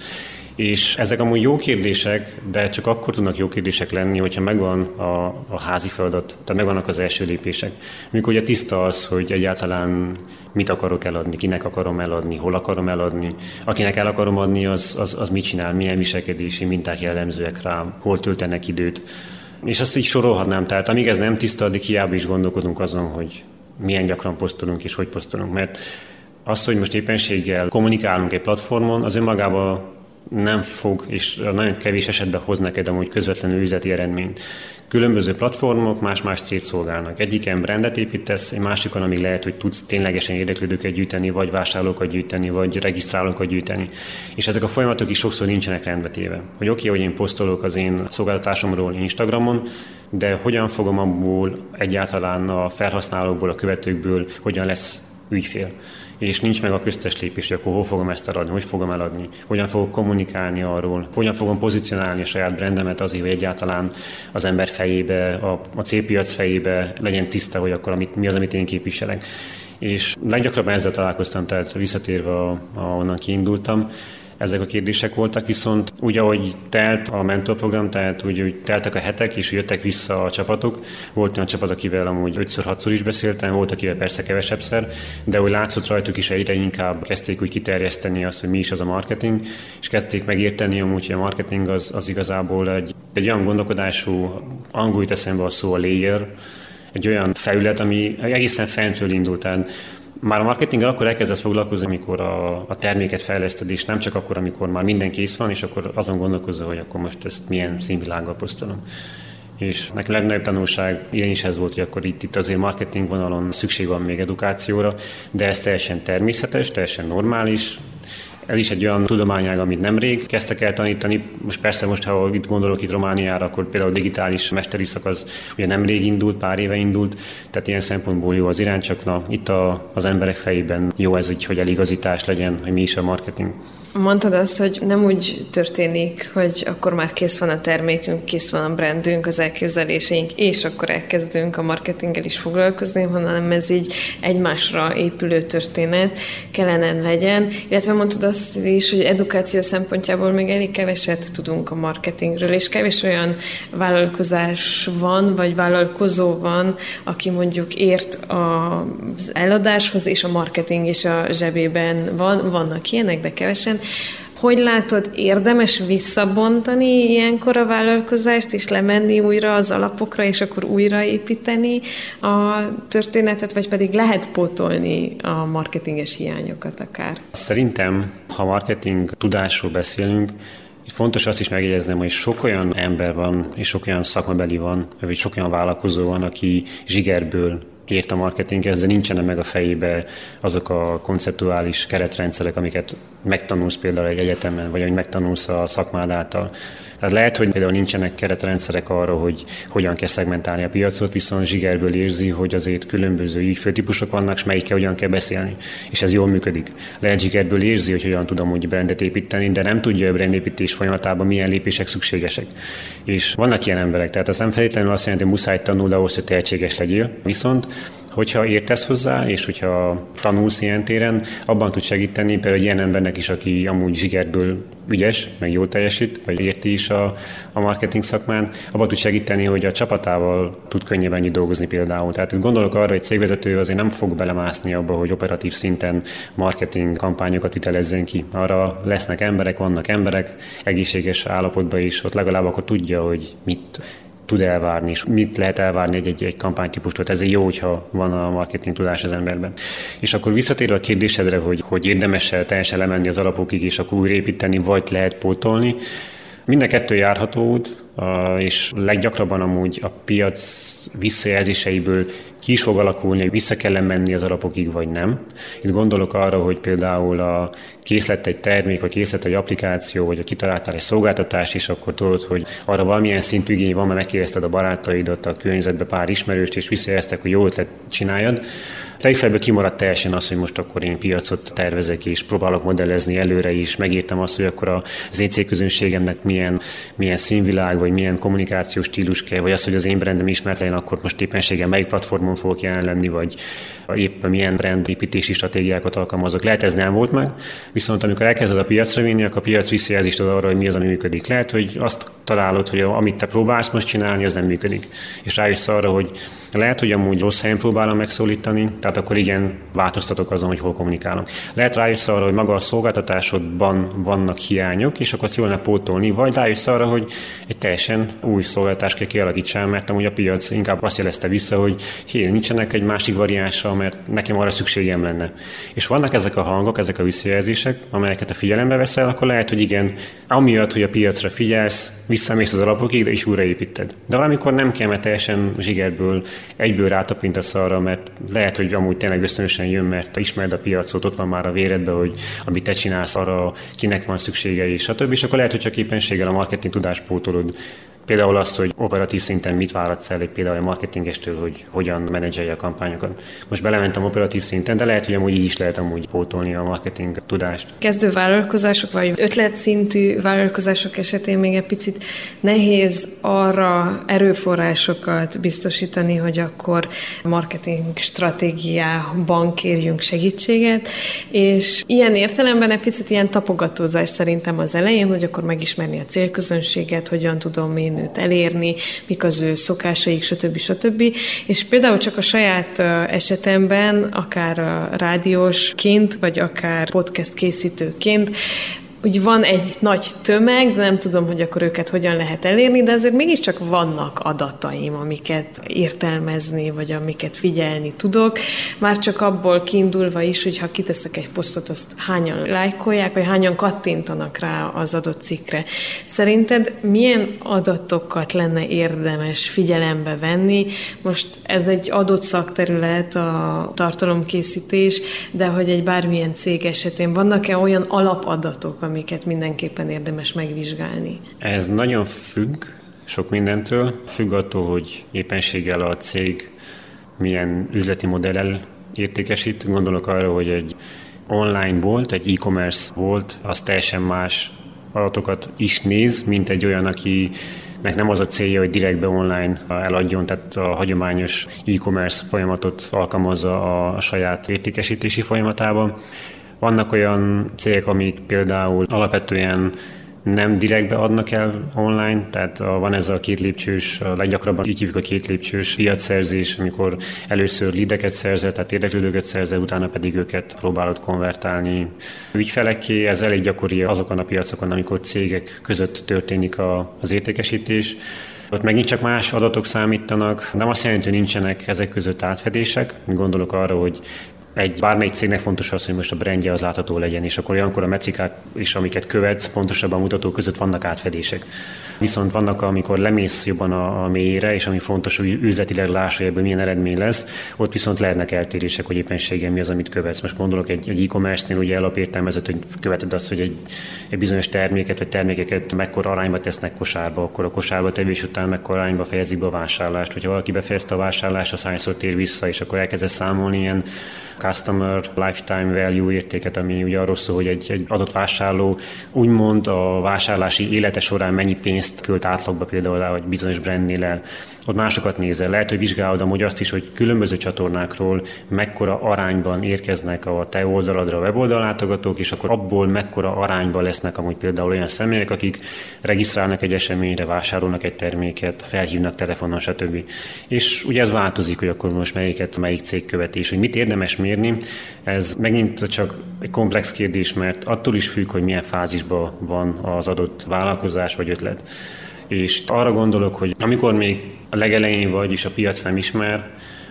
És ezek amúgy jó kérdések, de csak akkor tudnak jó kérdések lenni, hogyha megvan a, a házi feladat, tehát megvannak az első lépések. Mikor ugye tiszta az, hogy egyáltalán mit akarok eladni, kinek akarom eladni, hol akarom eladni, akinek el akarom adni, az, az, az mit csinál, milyen viselkedési minták jellemzőek rám, hol töltenek időt. És azt így sorolhatnám, tehát amíg ez nem tiszta, addig hiába is gondolkodunk azon, hogy milyen gyakran posztolunk és hogy posztolunk. Mert azt, hogy most éppenséggel kommunikálunk egy platformon, az önmagában nem fog, és nagyon kevés esetben hoz neked amúgy közvetlenül üzleti eredményt. Különböző platformok más-más célt szolgálnak. Egyiken brandet építesz, egy másikon, amíg lehet, hogy tudsz ténylegesen érdeklődőket gyűjteni, vagy vásárlókat gyűjteni, vagy regisztrálókat gyűjteni. És ezek a folyamatok is sokszor nincsenek rendbetéve. Hogy oké, okay, hogy én posztolok az én szolgáltatásomról Instagramon, de hogyan fogom abból egyáltalán a felhasználókból, a követőkből, hogyan lesz ügyfél. És nincs meg a köztes lépés, hogy akkor hol fogom ezt eladni, hogy fogom eladni, hogyan fogok kommunikálni arról, hogyan fogom pozícionálni a saját brandemet azért, hogy egyáltalán az ember fejébe, a, a célpiac fejébe legyen tiszta, hogy akkor amit, mi az, amit én képviselek. És leggyakrabban ezzel találkoztam, tehát visszatérve, ahonnan kiindultam, ezek a kérdések voltak, viszont úgy, ahogy telt a mentorprogram, tehát úgy, úgy teltek a hetek, és jöttek vissza a csapatok. Volt olyan csapat, akivel amúgy ötször-hatszor is beszéltem, volt, akivel persze kevesebbszer, de úgy látszott rajtuk is, egyre inkább kezdték úgy kiterjeszteni azt, hogy mi is az a marketing, és kezdték megérteni amúgy, hogy a marketing az, az igazából egy, egy olyan gondolkodású, angol jut eszembe a szó a layer, egy olyan felület, ami egészen fentről indult. Tehát már a marketinggel akkor elkezdesz foglalkozni, amikor a, a terméket fejleszted, és nem csak akkor, amikor már minden kész van, és akkor azon gondolkozol, hogy akkor most ezt milyen színvilággal posztolom. És nekem legnagyobb tanulság ilyen is ez volt, hogy akkor itt, itt azért marketing vonalon szükség van még edukációra, de ez teljesen természetes, teljesen normális. Ez is egy olyan tudományág, amit nemrég kezdtek el tanítani. Most persze most, ha itt gondolok itt Romániára, akkor például a digitális mesteri szak az ugye nemrég indult, pár éve indult, tehát ilyen szempontból jó az irány, csak na, itt a, az emberek fejében jó ez így, hogy eligazítás legyen, hogy mi is a marketing. Mondtad azt, hogy nem úgy történik, hogy akkor már kész van a termékünk, kész van a brandünk, az elképzeléseink, és akkor elkezdünk a marketinggel is foglalkozni, hanem ez így egymásra épülő történet kellene legyen. Illetve mondtad azt is, hogy edukáció szempontjából még elég keveset tudunk a marketingről, és kevés olyan vállalkozás van, vagy vállalkozó van, aki mondjuk ért az eladáshoz, és a marketing is a zsebében van. Vannak ilyenek, de kevesen. Hogy látod, érdemes visszabontani ilyenkor a vállalkozást, és lemenni újra az alapokra, és akkor újraépíteni a történetet, vagy pedig lehet pótolni a marketinges hiányokat akár? Szerintem, ha marketing tudásról beszélünk, fontos azt is megjegyeznem, hogy sok olyan ember van, és sok olyan szakmabeli van, vagy sok olyan vállalkozó van, aki zsigerből ért a marketinghez, de nincsenek meg a fejébe azok a konceptuális keretrendszerek, amiket megtanulsz például egy egyetemen, vagy amit megtanulsz a szakmád által. Tehát lehet, hogy például nincsenek keretrendszerek arra, hogy hogyan kell szegmentálni a piacot, viszont zsigerből érzi, hogy azért különböző ügyféltípusok vannak, és melyikkel hogyan kell beszélni. És ez jól működik. Lehet zsigerből érzi, hogy hogyan tudom úgy brandet építeni, de nem tudja a brandépítés folyamatában milyen lépések szükségesek. És vannak ilyen emberek, tehát ez nem feltétlenül azt jelenti, hogy muszáj tanulni ahhoz, hogy tehetséges legyél. Viszont hogyha értesz hozzá, és hogyha tanulsz ilyen téren, abban tud segíteni például egy ilyen embernek is, aki amúgy zsigerből ügyes, meg jól teljesít, vagy érti is a, a marketing szakmán, abban tud segíteni, hogy a csapatával tud könnyebben dolgozni például. Tehát gondolok arra, hogy cégvezető azért nem fog belemászni abba, hogy operatív szinten marketing kampányokat vitelezzen ki. Arra lesznek emberek, vannak emberek, egészséges állapotban is, ott legalább akkor tudja, hogy mit tud elvárni, és mit lehet elvárni egy, egy, egy kampánytípustól. Ezért jó, hogyha van a marketing tudás az emberben. És akkor visszatérve a kérdésedre, hogy, hogy érdemes-e teljesen lemenni az alapokig, és akkor újraépíteni, vagy lehet pótolni. Minden kettő járható út, és leggyakrabban amúgy a piac visszajelzéseiből ki is fog alakulni, vissza kell menni az alapokig, vagy nem. Itt gondolok arra, hogy például a készlet egy termék, vagy készlet egy applikáció, vagy a kitaláltál egy szolgáltatást is, akkor tudod, hogy arra valamilyen szintű igény van, mert megkérdezted a barátaidat, a környezetbe pár ismerőst, és visszajeleztek, hogy jó ötlet csináljad. Tegyük felből kimaradt teljesen az, hogy most akkor én piacot tervezek, és próbálok modellezni előre is, megértem azt, hogy akkor a zé cé közönségemnek milyen, milyen színvilág, vagy milyen kommunikációs stílus kell, vagy az, hogy az én brandem ismert legyen, akkor most éppenséggel melyik platformon fogok jelen lenni, vagy éppen milyen brandépítési stratégiákat alkalmazok. Lehet, ez nem volt meg, viszont amikor elkezded a piacra vinni, akkor a piac visszajelzést ad arra, hogy mi az, ami működik. Lehet, hogy azt találod, hogy amit te próbálsz most csinálni, az nem működik. És rájössz arra, hogy lehet, hogy amúgy rossz helyen próbálom megszólítani, tehát akkor igen, változtatok azon, hogy hol kommunikálok. Lehet rájössz arra, hogy maga a szolgáltatásodban vannak hiányok, és akkor azt jól lenne pótolni, vagy rájössz arra, hogy egy teljesen új szolgáltatást kell kialakítsál, mert amúgy a piac inkább azt jelezte vissza, hogy hé, nincsenek egy másik variánsa, mert nekem arra szükségem lenne. És vannak ezek a hangok, ezek a visszajelzések, amelyeket a figyelembe veszel, akkor lehet, hogy igen, amiatt, hogy a piacra figyelsz, visszamész az alapokig, de is újraépíted. De valamikor nem kell, mert teljesen zsigerből egyből rátapintasz arra, mert lehet, hogy amúgy tényleg ösztönösen jön, mert ismered a piacot, ott van már a véredben, hogy amit te csinálsz, arra kinek van szüksége, és stb. És akkor lehet, hogy csak éppenséggel a marketing tudást pótolod. Például azt, hogy operatív szinten mit váratsz el egy például a marketingestől, hogy hogyan menedzselje a kampányokat. Most belementem operatív szinten, de lehet, hogy amúgy így is lehet amúgy pótolni a marketing tudást. Kezdő vállalkozások, vagy ötletszintű vállalkozások esetén még egy picit nehéz arra erőforrásokat biztosítani, hogy akkor marketing stratégiában kérjünk segítséget, és ilyen értelemben egy picit ilyen tapogatózás szerintem az elején, hogy akkor megismerni a célközönséget, hogyan tudom én őt elérni, mik az ő szokásaik, stb. stb. És például csak a saját esetemben, akár rádiósként, vagy akár podcast készítőként, úgy van egy nagy tömeg, de nem tudom, hogy akkor őket hogyan lehet elérni, de azért mégiscsak vannak adataim, amiket értelmezni, vagy amiket figyelni tudok. Már csak abból kiindulva is, hogy ha kiteszek egy posztot, azt hányan lájkolják, vagy hányan kattintanak rá az adott cikkre. Szerinted milyen adatokat lenne érdemes figyelembe venni? Most ez egy adott szakterület, a tartalomkészítés, de hogy egy bármilyen cég esetén vannak-e olyan alapadatok, amiket mindenképpen érdemes megvizsgálni? Ez nagyon függ sok mindentől. Függ attól, hogy éppenséggel a cég milyen üzleti modellel értékesít. Gondolok arra, hogy egy online bolt, egy e-commerce bolt, az teljesen más adatokat is néz, mint egy olyan, akinek nem az a célja, hogy direktbe online eladjon, tehát a hagyományos e-commerce folyamatot alkalmazza a saját értékesítési folyamatában. Vannak olyan cégek, amik például alapvetően nem direktbe adnak el online, tehát van ez a két lépcsős, a leggyakrabban így hívjuk a két lépcsős piacszerzés, amikor először leadeket szerzel, tehát érdeklődőket szerzel, utána pedig őket próbálod konvertálni ügyfelekké. Ez elég gyakori azokon a piacokon, amikor cégek között történik az értékesítés. Ott megint csak más adatok számítanak, de azt jelenti, hogy nincsenek ezek között átfedések. Gondolok arra, hogy egy bármelyik cégnek fontos az, hogy most a brandje az látható legyen, és akkor olyankor a metrikák is, amiket követsz, pontosabban mutatók között vannak átfedések. Viszont vannak, amikor lemész jobban a, a mélyére, és ami fontos, hogy üzletileg láss, hogy ebből milyen eredmény lesz, ott viszont lehetnek eltérések, hogy éppenséggel mi az, amit követsz. Most gondolok egy, egy e-commerce-nél ugye alapértelmezett, hogy követed azt, hogy egy, egy bizonyos terméket vagy termékeket mekkora arányba tesznek kosárba, akkor a kosárba tevés után mekkora arányba fejezik be a vásárlást. Hogyha valaki befejezte a vásárlást, az hányszor tér vissza, és akkor elkezdesz számolni ilyen customer lifetime value értéket, ami ugye arról szól, hogy egy, egy adott vásárló úgymond a vásárlási élete során mennyi pénzt költ átlagba például, vagy bizonyos brandnél el. Ott másokat nézel. Lehet, hogy vizsgálod amúgy azt is, hogy különböző csatornákról mekkora arányban érkeznek a te oldaladra a weboldal látogatók, és akkor abból mekkora arányban lesznek amúgy például olyan személyek, akik regisztrálnak egy eseményre, vásárolnak egy terméket, felhívnak telefonon, stb. És ugye ez változik, hogy akkor most melyiket, melyik cég követi, és hogy mit érdemes mérni. Ez megint csak egy komplex kérdés, mert attól is függ, hogy milyen fázisban van az adott vállalkozás vagy ötlet. És arra gondolok, hogy amikor még a legelején vagy, és a piac nem ismer,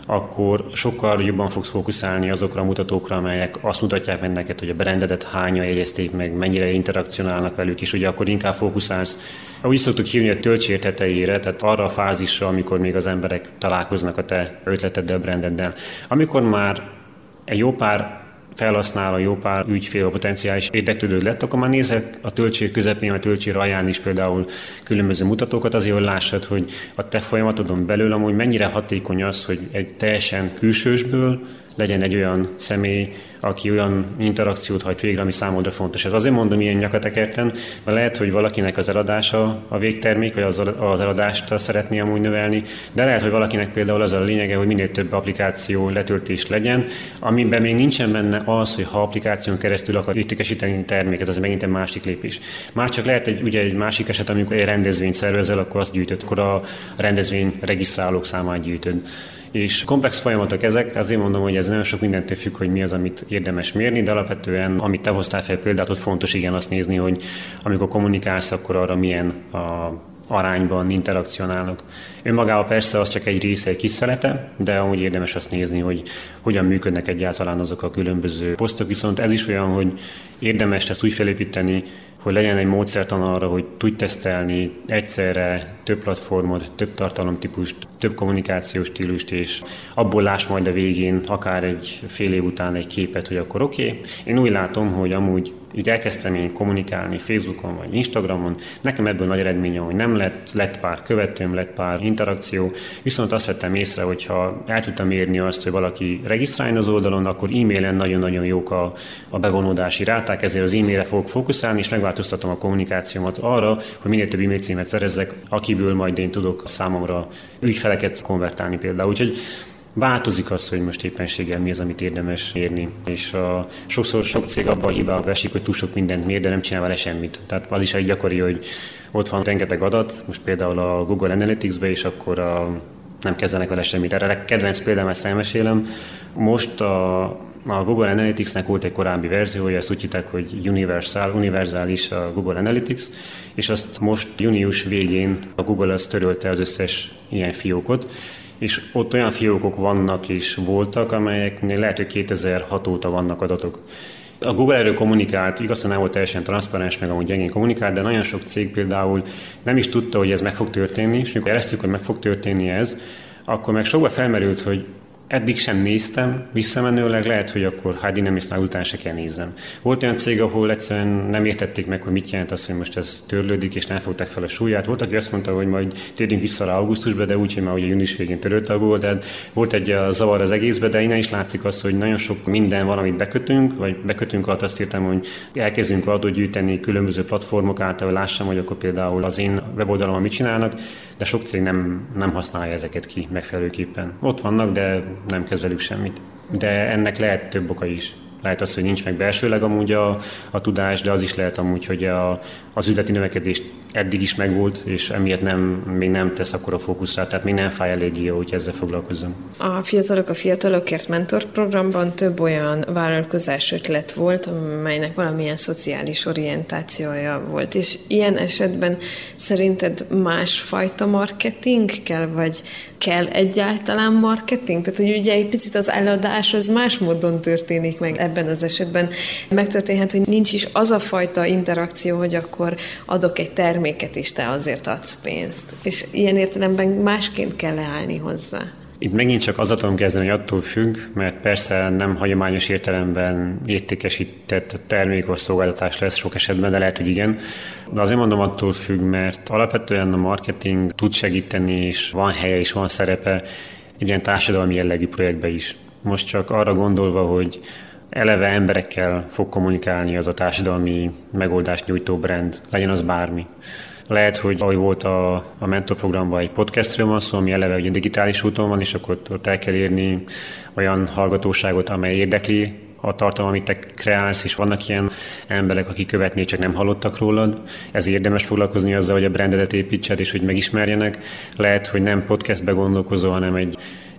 akkor sokkal jobban fogsz fókuszálni azokra a mutatókra, amelyek azt mutatják meg neked, hogy a brandedet hányan jegyezték meg, mennyire interakcionálnak velük, és ugye akkor inkább fókuszálsz. Úgy szoktuk hívni a töltsér tetejére, tehát arra a fázisra, amikor még az emberek találkoznak a te ötleteddel, brandeddel. Amikor már egy jó pár felhasználó, jó pár ügyfél, potenciális érdeklődő lett, akkor már nézek a töltsér közepén, a töltsér alján is például különböző mutatókat, azért, hogy lássad, hogy a te folyamatodon belül amúgy mennyire hatékony az, hogy egy teljesen külsősből legyen egy olyan személy, aki olyan interakciót hajt végre, ami számodra fontos. Ez azért mondom ilyen nyakatekerten, mert lehet, hogy valakinek az eladása a végtermék, vagy az, az eladást szeretné amúgy növelni, de lehet, hogy valakinek például az a lényege, hogy minél több applikáció letöltés legyen, amiben még nincsen benne az, hogy ha applikáción keresztül akar értékesíteni terméket, az megint egy másik lépés. Már csak lehet egy, ugye egy másik eset, amikor egy rendezvényt szervezel, akkor azt gyűjtöd, akkor a rendezvény regisztrálók számát gyűjtöd. És komplex folyamatok ezek, azért mondom, hogy ez nagyon sok mindentől függ, hogy mi az, amit érdemes mérni, de alapvetően, amit te hoztál fel példát, ott fontos igen azt nézni, hogy amikor kommunikálsz, akkor arra milyen a arányban interakcionálnak. Önmagában persze az csak egy része, egy kis szelete, de amúgy érdemes azt nézni, hogy hogyan működnek egyáltalán azok a különböző posztok, viszont ez is olyan, hogy érdemes ezt úgy felépíteni, hogy legyen egy módszertan arra, hogy tudj tesztelni egyszerre több platformot, több tartalomtípust, több kommunikációs stílust, és abból láss majd a végén, akár egy fél év után egy képet, hogy akkor oké. Okay. Én úgy látom, hogy amúgy így elkezdtem én kommunikálni Facebookon vagy Instagramon, nekem ebből nagy eredménye, hogy nem lett, lett pár követőm, lett pár interakció, viszont azt vettem észre, hogyha el tudtam érni azt, hogy valaki regisztráljon az oldalon, akkor e-mailen nagyon-nagyon jók a, a bevonódási ráták, ezért az e-mailre fogok fókuszálni, és megváltoztatom a kommunikációmat arra, hogy minél több e-mail címet szerezzek, akiből majd én tudok számomra ügyfeleket konvertálni például. Úgyhogy változik az, hogy most éppenséggel mi az, amit érdemes érni. És a, sokszor sok cég abban a hibába esik, hogy túl sok mindent mér, de nem csinál vele semmit. Tehát az is egy gyakori, hogy ott van rengeteg adat, most például a Google Analytics-be, és akkor a, nem kezdenek vele semmit. Erre a kedvenc példám, ezt elmesélem. Most a, a Google Analytics-nek volt egy korábbi verziója, ezt úgy hitták, hogy Universal, univerzális a Google Analytics, és azt most június végén a Google azt törölte az összes ilyen fiókot, és ott olyan fiókok vannak és voltak, amelyeknél lehet, hogy kétezer-hat óta vannak adatok. A Google erről kommunikált, igaz, hogy nem volt teljesen transzparens, meg amúgy gyengén kommunikált, de nagyon sok cég például nem is tudta, hogy ez meg fog történni, és amikor éreztük, hogy meg fog történni ez, akkor meg sokba felmerült, hogy eddig sem néztem, visszamenőleg lehet, hogy akkor hát én nem észre, után se kell nézzem. Volt olyan cég, ahol egyszerűen nem értették meg, hogy mit jelent az, hogy most ez törlődik, és nem fogták fel a súlyát. Volt, aki azt mondta, hogy majd térjünk vissza rá augusztusba, de úgy, hogy már ugye június végén törölte a Google, tehát volt egy zavar az egészbe, de innen is látszik az, hogy nagyon sok minden van, amit bekötünk, vagy bekötünk alatt azt írtam, hogy elkezdünk adatot gyűjteni különböző platformok által, hogy lássam, hogy akkor például az én weboldalon mit csinálnak, de sok cég nem, nem használja ezeket ki megfelelőképpen. Ott vannak, de nem kezd velük semmit. De ennek lehet több oka is. Lehet az, hogy nincs meg belsőleg amúgy a, a tudás, de az is lehet amúgy, hogy a, az üzleti növekedés eddig is megvolt, és emiatt nem, még nem tesz akkora fókusz rá, tehát még nem fáj eléggé, hogy ezzel foglalkozzon. A Fiatalok a Fiatalokért mentor programban több olyan vállalkozás ötlet volt, amelynek valamilyen szociális orientációja volt, és ilyen esetben szerinted másfajta marketing kell, vagy kell egyáltalán marketing? Tehát, hogy ugye egy picit az eladás az más módon történik meg ebben az esetben. Megtörténhet, hogy nincs is az a fajta interakció, hogy akkor adok egy terméket, és te azért adsz pénzt. És ilyen értelemben másként kell leállni hozzá. Itt megint csak az tudom kezdeni, hogy attól függ, mert persze nem hagyományos értelemben értékesített termék vagy szolgáltatás lesz sok esetben, de lehet, hogy igen. De azért mondom, attól függ, mert alapvetően a marketing tud segíteni, és van helye és van szerepe egy ilyen társadalmi jellegű projektbe is. Most csak arra gondolva, hogy eleve emberekkel fog kommunikálni az a társadalmi megoldást nyújtó brand, legyen az bármi. Lehet, hogy ahogy volt a, a mentorprogramban egy podcastről van szó, ami eleve ugye digitális úton van, és akkor ott el kell érni olyan hallgatóságot, amely érdekli a tartalom, amit te kreálsz, és vannak ilyen emberek, akik követnék, csak nem hallottak rólad. Ezért érdemes foglalkozni azzal, hogy a brandedet építsed, és hogy megismerjenek. Lehet, hogy nem podcastbe gondolkozol, hanem egy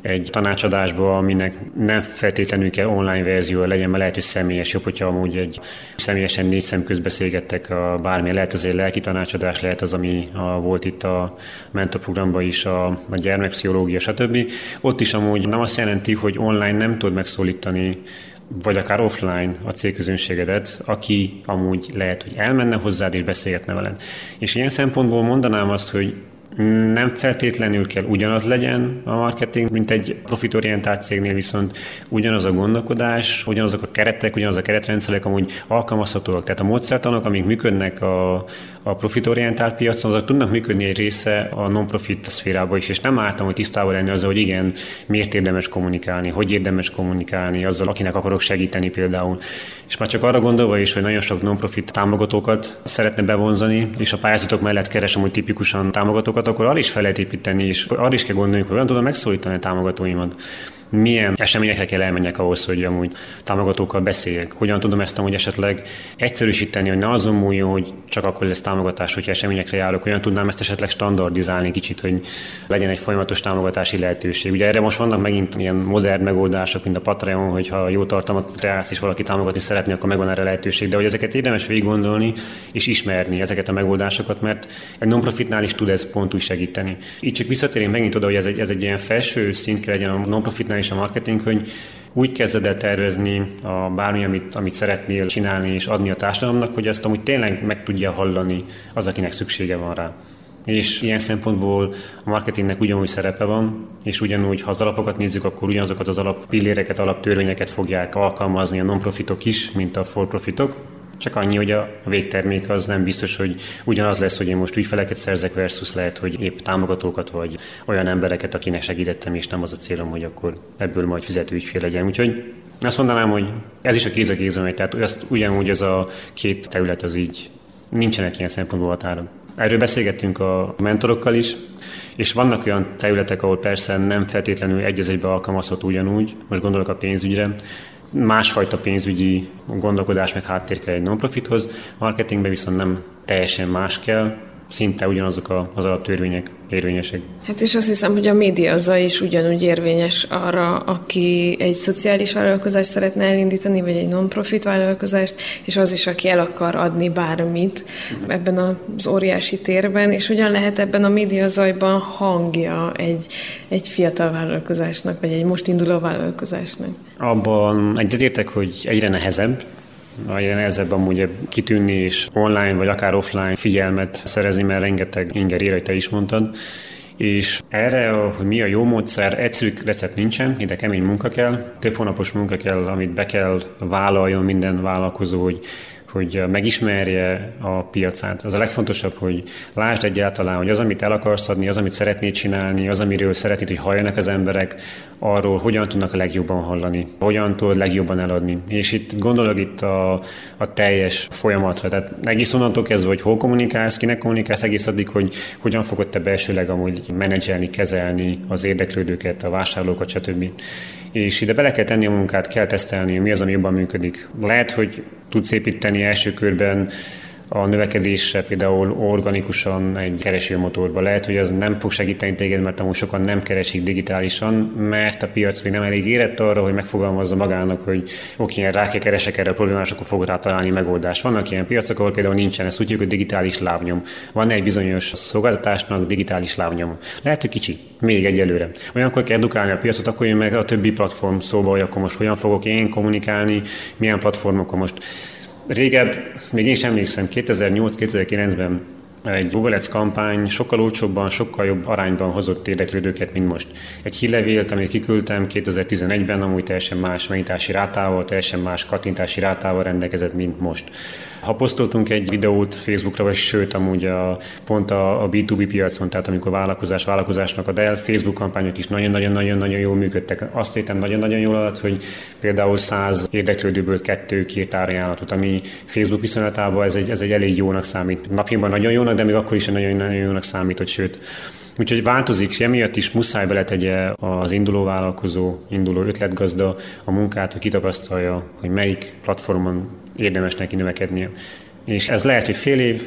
egy tanácsadásba, aminek nem feltétlenül kell online verzió legyen, mert lehet, hogy személyes, jobb, hogyha amúgy egy személyesen négy szem közbeszélgettek, a bármi, lehet az egy lelki tanácsadás, lehet az, ami a, volt itt a mentorprogramban is, a, a gyermekpszichológia, stb. Ott is amúgy nem azt jelenti, hogy online nem tud megszólítani, vagy akár offline a célközönségedet, aki amúgy lehet, hogy elmenne hozzád és beszélgetne veled. És ilyen szempontból mondanám azt, hogy nem feltétlenül kell ugyanaz legyen a marketing, mint egy profitorientált cégnél, viszont ugyanaz a gondolkodás, ugyanazok a keretek, ugyanaz a keretrendszerek amúgy alkalmazhatóak. Tehát a módszertanok, amik működnek a, a profitorientált piacon, azok tudnak működni egy része a non-profit szférában is, és nem ártam, hogy tisztában lenni azzal, hogy igen, miért érdemes kommunikálni, hogy érdemes kommunikálni azzal, akinek akarok segíteni például. És már csak arra gondolva is, hogy nagyon sok non-profit támogatókat szeretne bevonzani, és a pályázatok mellett keresem, hogy tipikusan támogatókat, akkor arra is fel lehet építeni, és arra is kell gondolni, hogy hogyan tudom megszólítani a támogatóimat. Milyen eseményekre kell elmenjek ahhoz, hogy amúgy támogatókkal beszéljek. Hogyan tudom ezt amúgy esetleg egyszerűsíteni, hogy ne azon múljon, hogy csak akkor lesz támogatás, hogyha eseményekre járok. Hogyan tudnám ezt esetleg standardizálni kicsit, hogy legyen egy folyamatos támogatási lehetőség. Ugye erre most vannak megint ilyen modern megoldások, mint a Patreon, hogyha jó tartalmat kreálsz és valaki támogatni szeretné, akkor megvan erre lehetőség. De hogy ezeket érdemes végig gondolni és ismerni ezeket a megoldásokat, mert egy non-profitnál is tud ez pont úgy segíteni. Így csak visszatérünk megint oda, hogy ez egy, ez egy ilyen felső szint kell legyen a non-profitnál és a marketing, hogy úgy kezded el tervezni a bármi, amit, amit szeretnél csinálni és adni a társadalomnak, hogy azt amúgy tényleg meg tudja hallani az, akinek szüksége van rá. És ilyen szempontból a marketingnek ugyanúgy szerepe van, és ugyanúgy, ha az alapokat nézzük, akkor ugyanazokat az alappilléreket, alaptörvényeket fogják alkalmazni a non-profitok is, mint a for-profitok. Csak annyi, hogy a végtermék az nem biztos, hogy ugyanaz lesz, hogy én most ügyfeleket szerzek versus lehet, hogy épp támogatókat vagy olyan embereket, akinek segítettem, és nem az a célom, hogy akkor ebből majd fizető ügyfél legyen. Úgyhogy azt mondanám, hogy ez is a kéz a kézben megy, tehát azt ugyanúgy ez a két terület az így nincsenek ilyen szempontból határok. Erről beszélgettünk a mentorokkal is, és vannak olyan területek, ahol persze nem feltétlenül egy az egybe alkalmazható ugyanúgy, most gondolok a pénzügyre, másfajta pénzügyi gondolkodás meg háttér kell egy non-profithoz, marketingben viszont nem teljesen más kell, szinte ugyanazok az alaptörvények érvényesek. Hát és azt hiszem, hogy a médiaza is ugyanúgy érvényes arra, aki egy szociális vállalkozást szeretne elindítani, vagy egy non-profit vállalkozást, és az is, aki el akar adni bármit ebben az óriási térben, és hogyan lehet ebben a médiazajban hangja egy, egy fiatal vállalkozásnak, vagy egy most induló vállalkozásnak. Abban egyetértek, hogy egyre nehezebb, egyre nehezebb amúgy kitűnni és online vagy akár offline figyelmet szerezni, mert rengeteg inger ér, hogy te is mondtad. És erre, hogy mi a jó módszer, egyszerű recept nincsen, ide kemény munka kell, több hónapos munka kell, amit be kell vállaljon minden vállalkozó, hogy hogy megismerje a piacát. Az a legfontosabb, hogy lásd egyáltalán, hogy az, amit el akarsz adni, az, amit szeretnéd csinálni, az, amiről szeretnéd, hogy halljanak az emberek, arról hogyan tudnak a legjobban hallani, hogyan tudod legjobban eladni. És itt gondolok itt a, a teljes folyamatra. Tehát egész onnantól kezdve, hogy hol kommunikálsz, kinek kommunikálsz, egész addig, hogy hogyan fogod te belsőleg amúgy menedzselni, kezelni az érdeklődőket, a vásárlókat, stb. És ide bele kell tenni a munkát, kell tesztelni, mi az, ami jobban működik. Lehet, hogy tudsz építeni első körben a növekedésre például organikusan egy keresőmotorba. Lehet, hogy az nem fog segíteni téged, mert amúgy sokan nem keresik digitálisan, mert a piac még nem elég érett arra, hogy megfogalmazza magának, hogy oké, rá kell keresek erre a problémára, akkor fog rá találni megoldást. Vannak ilyen piacok, ahol például nincsen, ezt úgy hívjuk, hogy digitális lábnyom. Van egy bizonyos szolgáltatásnak digitális lábnyom. Lehet, hogy kicsi, még egyelőre. Olyankor kell edukálni a piacot, akkor jön meg a többi platform szóba, hogy akkor most hogyan fogok én kommunikálni, milyen platformokon most. Régebb, még én sem emlékszem, kétezer-nyolc-kétezer-kilencben egy Google Ads kampány sokkal olcsóbban, sokkal jobb arányban hozott érdeklődőket, mint most. Egy hírlevélt, amit kiküldtem kétezer-tizenegyben, amúgy teljesen más megnyitási rátával, teljesen más kattintási rátával rendelkezett, mint most. Ha posztoltunk egy videót Facebookra, vagy sőt, amúgy a, pont a, a bé kettő bé piacon, tehát amikor vállalkozás vállalkozásnak ad el, Facebook kampányok is nagyon-nagyon-nagyon jól működtek. Azt értem nagyon-nagyon jól alatt, hogy például száz érdeklődőből kettő kírt árajánlatot, ami Facebook viszonylatában ez egy, ez egy elég jónak számít. Napjainkban nagyon jónak, de még akkor is nagyon-nagyon jónak számított, sőt. Úgyhogy változik, és emiatt is muszáj beletegye az induló vállalkozó, induló ötletgazda a munkát, hogy kitapasztalja, hogy melyik platformon érdemes neki növekednie. És ez lehet, hogy fél év,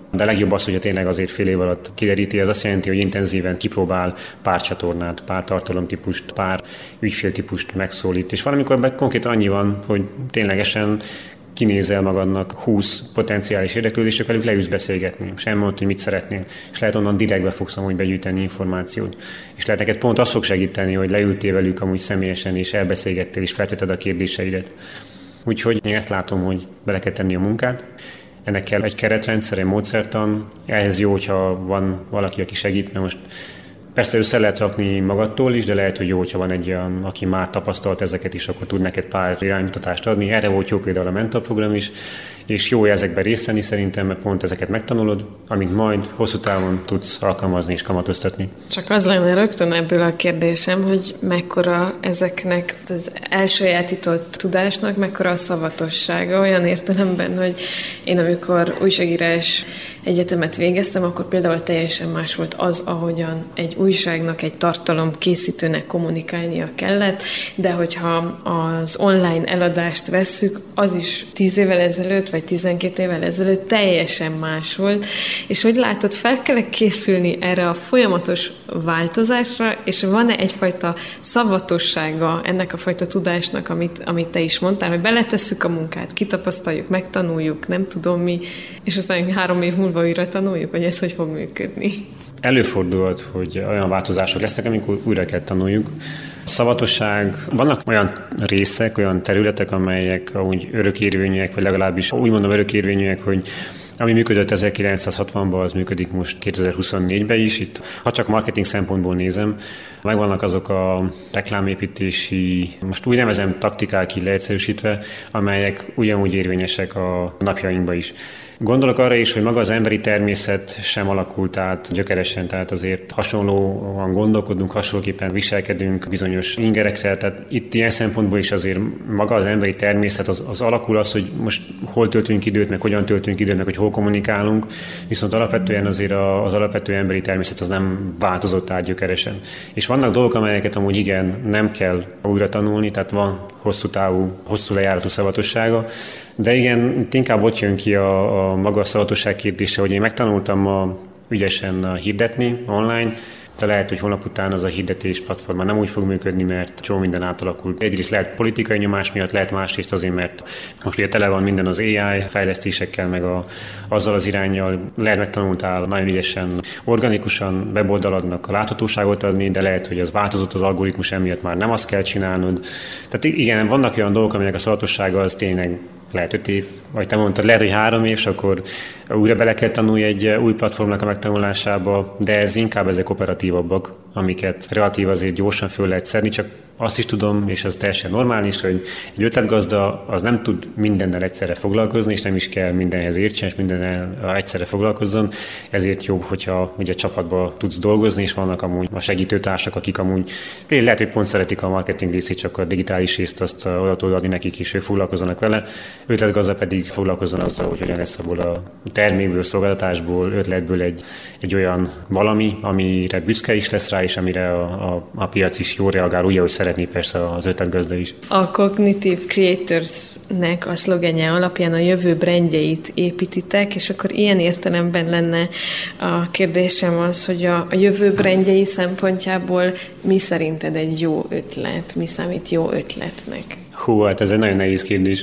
De legjobb az, hogyha tényleg azért fél év alatt kideríti, ez azt jelenti, hogy intenzíven kipróbál pár csatornát, pár tartalomtípust, pár ügyféltípust megszólít. És valamikor konkrétan annyi van, hogy ténylegesen kinézel magadnak húsz potenciális érdeklődést, velük leülsz beszélgetni, sem mondod, hogy mit szeretnél, és lehet onnan direktbe fogsz amúgy begyűjteni információt. És lehet neked pont az fog segíteni, hogy leültél velük amúgy személyesen, és elbeszélgettél, és feltetted a kérdéseidet. Úgyhogy én ezt látom, hogy bele kell tenni a munkát. Ennek kell egy keretrendszer, egy módszertan. Ehhez jó, hogyha van valaki, aki segít, mert most persze össze lehet rakni magadtól is, de lehet, hogy jó, hogyha van egy olyan, aki már tapasztalt ezeket is, akkor tud neked pár iránymutatást adni. Erre volt jó például a mentorprogram is, és jó ezekben részt venni szerintem, mert pont ezeket megtanulod, amit majd hosszú távon tudsz alkalmazni és kamatoztatni. Csak az lenne rögtön ebből a kérdésem, hogy mekkora ezeknek az elsajátított tudásnak, mekkora a szavatossága, olyan értelemben, hogy én amikor újságírás egyetemet végeztem, akkor például teljesen más volt az, ahogyan egy újságnak, egy tartalom készítőnek kommunikálnia kellett, de hogyha az online eladást vesszük, az is tíz évvel ezelőtt, vagy tizenkét évvel ezelőtt teljesen más volt, és hogy látod, fel kell készülni erre a folyamatos változásra, és van-e egyfajta szavatossága ennek a fajta tudásnak, amit, amit te is mondtál, hogy beletesszük a munkát, kitapasztaljuk, megtanuljuk, nem tudom mi, és aztán három év múlva újra tanuljuk, hogy ez hogy fog működni. Előfordulhat, hogy olyan változások lesznek, amikor újra kell tanuljuk. Szavatosság, vannak olyan részek, olyan területek, amelyek úgy örökérvényűek, vagy legalábbis úgy mondom örökérvényűek, hogy ami működött ezerkilencszázhatvanban, az működik most kétezer-huszonnégyben is. Itt, ha csak marketing szempontból nézem, megvannak azok a reklámépítési, most úgy nevezem taktikák így leegyszerűsítve, amelyek ugyanúgy érvényesek a napjainkban is. Gondolok arra is, hogy maga az emberi természet sem alakult át gyökeresen, tehát azért hasonlóan gondolkodunk, hasonlóképpen viselkedünk bizonyos ingerekre, tehát itt ilyen szempontból is azért maga az emberi természet az, az alakul az, hogy most hol töltünk időt, meg hogyan töltünk időt, meg hogy hol kommunikálunk, viszont alapvetően azért az alapvető emberi természet az nem változott át gyökeresen. És vannak dolgok, amelyeket amúgy igen, nem kell újra tanulni, tehát van hosszú távú, hosszú lejáratú szavatossága, de igen, inkább ott jön ki a, a maga a szavatosság kérdése, hogy én megtanultam ma ügyesen hirdetni online, de lehet, hogy holnap után az a hirdetés platforma nem úgy fog működni, mert csomó minden átalakult. Egyrészt lehet politikai nyomás miatt, lehet másrészt azért, mert most ugye tele van minden az á i fejlesztésekkel, meg a, azzal az iránnyal. Lehet megtanultál nagyon ügyesen, organikusan weboldaladnak a láthatóságot adni, de lehet, hogy az változott az algoritmus, emiatt már nem azt kell csinálnod. Tehát igen, vannak olyan dolgok, amelyek a szavatossága az tényleg lehet öt év, vagy te mondtad, lehet, hogy három év, és akkor újra bele kell tanulni egy új platformnak a megtanulásába, de ez inkább ezek operatívabbak, amiket relatív azért gyorsan föl lehet szedni, csak azt is tudom, és ez teljesen normális, hogy egy ötletgazda az nem tud mindennel egyszerre foglalkozni, és nem is kell mindenhez értsen, és mindennel egyszerre foglalkozzon. Ezért jobb, hogyha ugye csapatba tudsz dolgozni, és vannak amúgy a segítőtársak, akik amúgy lehet, hogy pont szeretik a marketing részét, csak a digitális részt azt oda tudod adni nekik, és ők foglalkozzanak vele. Ötletgazda pedig foglalkozzon azzal, hogy hogyan lesz abból a termékből, szolgáltatásból, ötletből egy, egy olyan valami, amire büszke is lesz rá, és amire a, a, a piac is jól reagál, úgy, ahogy szeretné persze az ötletgazda is. A Cognitive Creators-nek a szlogenje alapján a jövő brandjeit építitek, és akkor ilyen értelemben lenne a kérdésem az, hogy a, a jövő brandjei szempontjából mi szerinted egy jó ötlet? Mi számít jó ötletnek? Hú, hát ez egy nagyon nehéz kérdés.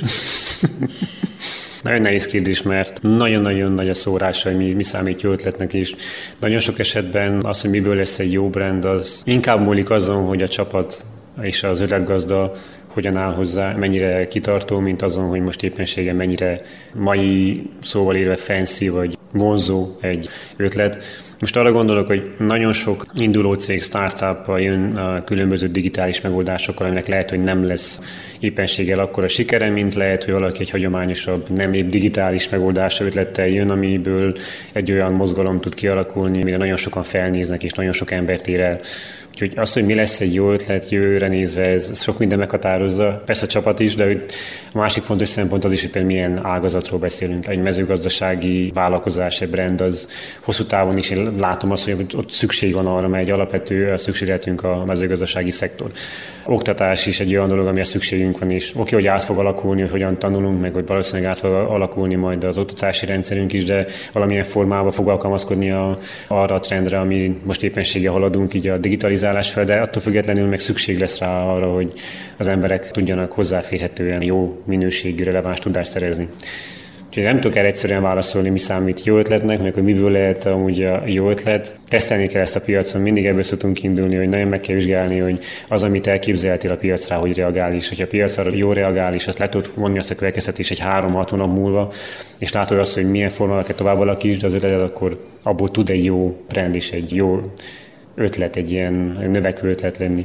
Nagyon nehéz kérdés, mert nagyon-nagyon nagy a szórása, hogy mi, mi számít jó ötletnek, és nagyon sok esetben az, hogy miből lesz egy jó brand, az inkább múlik azon, hogy a csapat és az ötletgazda hogyan áll hozzá, mennyire kitartó, mint azon, hogy most éppenséggel mennyire mai szóval érve fancy vagy vonzó egy ötlet. Most arra gondolok, hogy nagyon sok induló cég, startup jön a különböző digitális megoldásokkal, aminek lehet, hogy nem lesz éppenséggel akkora sikere, mint lehet, hogy valaki egy hagyományosabb, nem épp digitális megoldásra ötlettel jön, amiből egy olyan mozgalom tud kialakulni, amire nagyon sokan felnéznek, és nagyon sok embert ér el. Úgyhogy az, hogy mi lesz egy jó ötlet jövőre nézve, ez sok minden meghatározza, persze a csapat is, de a másik fontos szempont az is, hogy például milyen ágazatról beszélünk. Egy mezőgazdasági vállalkozás, egy brand, az hosszú távon is látom azt, hogy ott szükség van arra, mert egy alapvető szükségletünk a mezőgazdasági szektor. Oktatás is egy olyan dolog, amire szükségünk van, és oké, hogy át fog alakulni, hogy hogyan tanulunk, meg hogy valószínűleg át fog alakulni majd az oktatási rendszerünk is, de valamilyen formában fog alkalmazkodni a, arra a trendre, ami most éppenséggel haladunk, így a digitalizálás fel, de attól függetlenül meg szükség lesz rá arra, hogy az emberek tudjanak hozzáférhetően jó minőségű, releváns tudást szerezni. Úgyhogy nem tudok erre egyszerűen válaszolni, mi számít jó ötletnek, meg hogy miből lehet amúgy a jó ötlet. Tesztelni kell ezt a piacon, mindig ebből szoktunk indulni, hogy nagyon meg kell vizsgálni, hogy az, amit elképzeltél a piacra, hogy reagál is. Hogyha a piacra jó reagál is, azt le tudod vonni azt a következtetést egy három-hat hónap múlva, és látod azt, hogy milyen formában kell tovább alakítsd az ötletet, akkor abból tud egy jó brand és egy jó ötlet, egy ilyen növekvő ötlet lenni.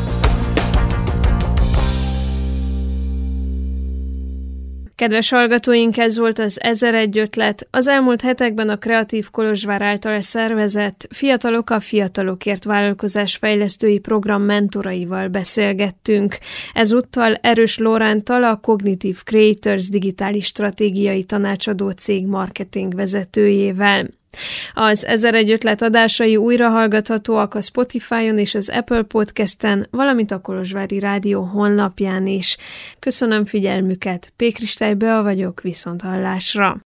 Kedves hallgatóink, ez volt az ezer-egy ötlet. Az elmúlt hetekben a Kreatív Kolozsvár által szervezett Fiatalok a Fiatalokért vállalkozás fejlesztői program mentoraival beszélgettünk. Ezúttal Erős Lóránttal, a Cognitive Creators digitális stratégiai tanácsadó cég marketing vezetőjével. Az ezer-egy ötlet adásai újra hallgathatóak a Spotify-on és az Apple Podcasten, valamint a Kolozsvári Rádió honlapján is. Köszönöm figyelmüket, P. Kristály Bea vagyok, viszonthallásra!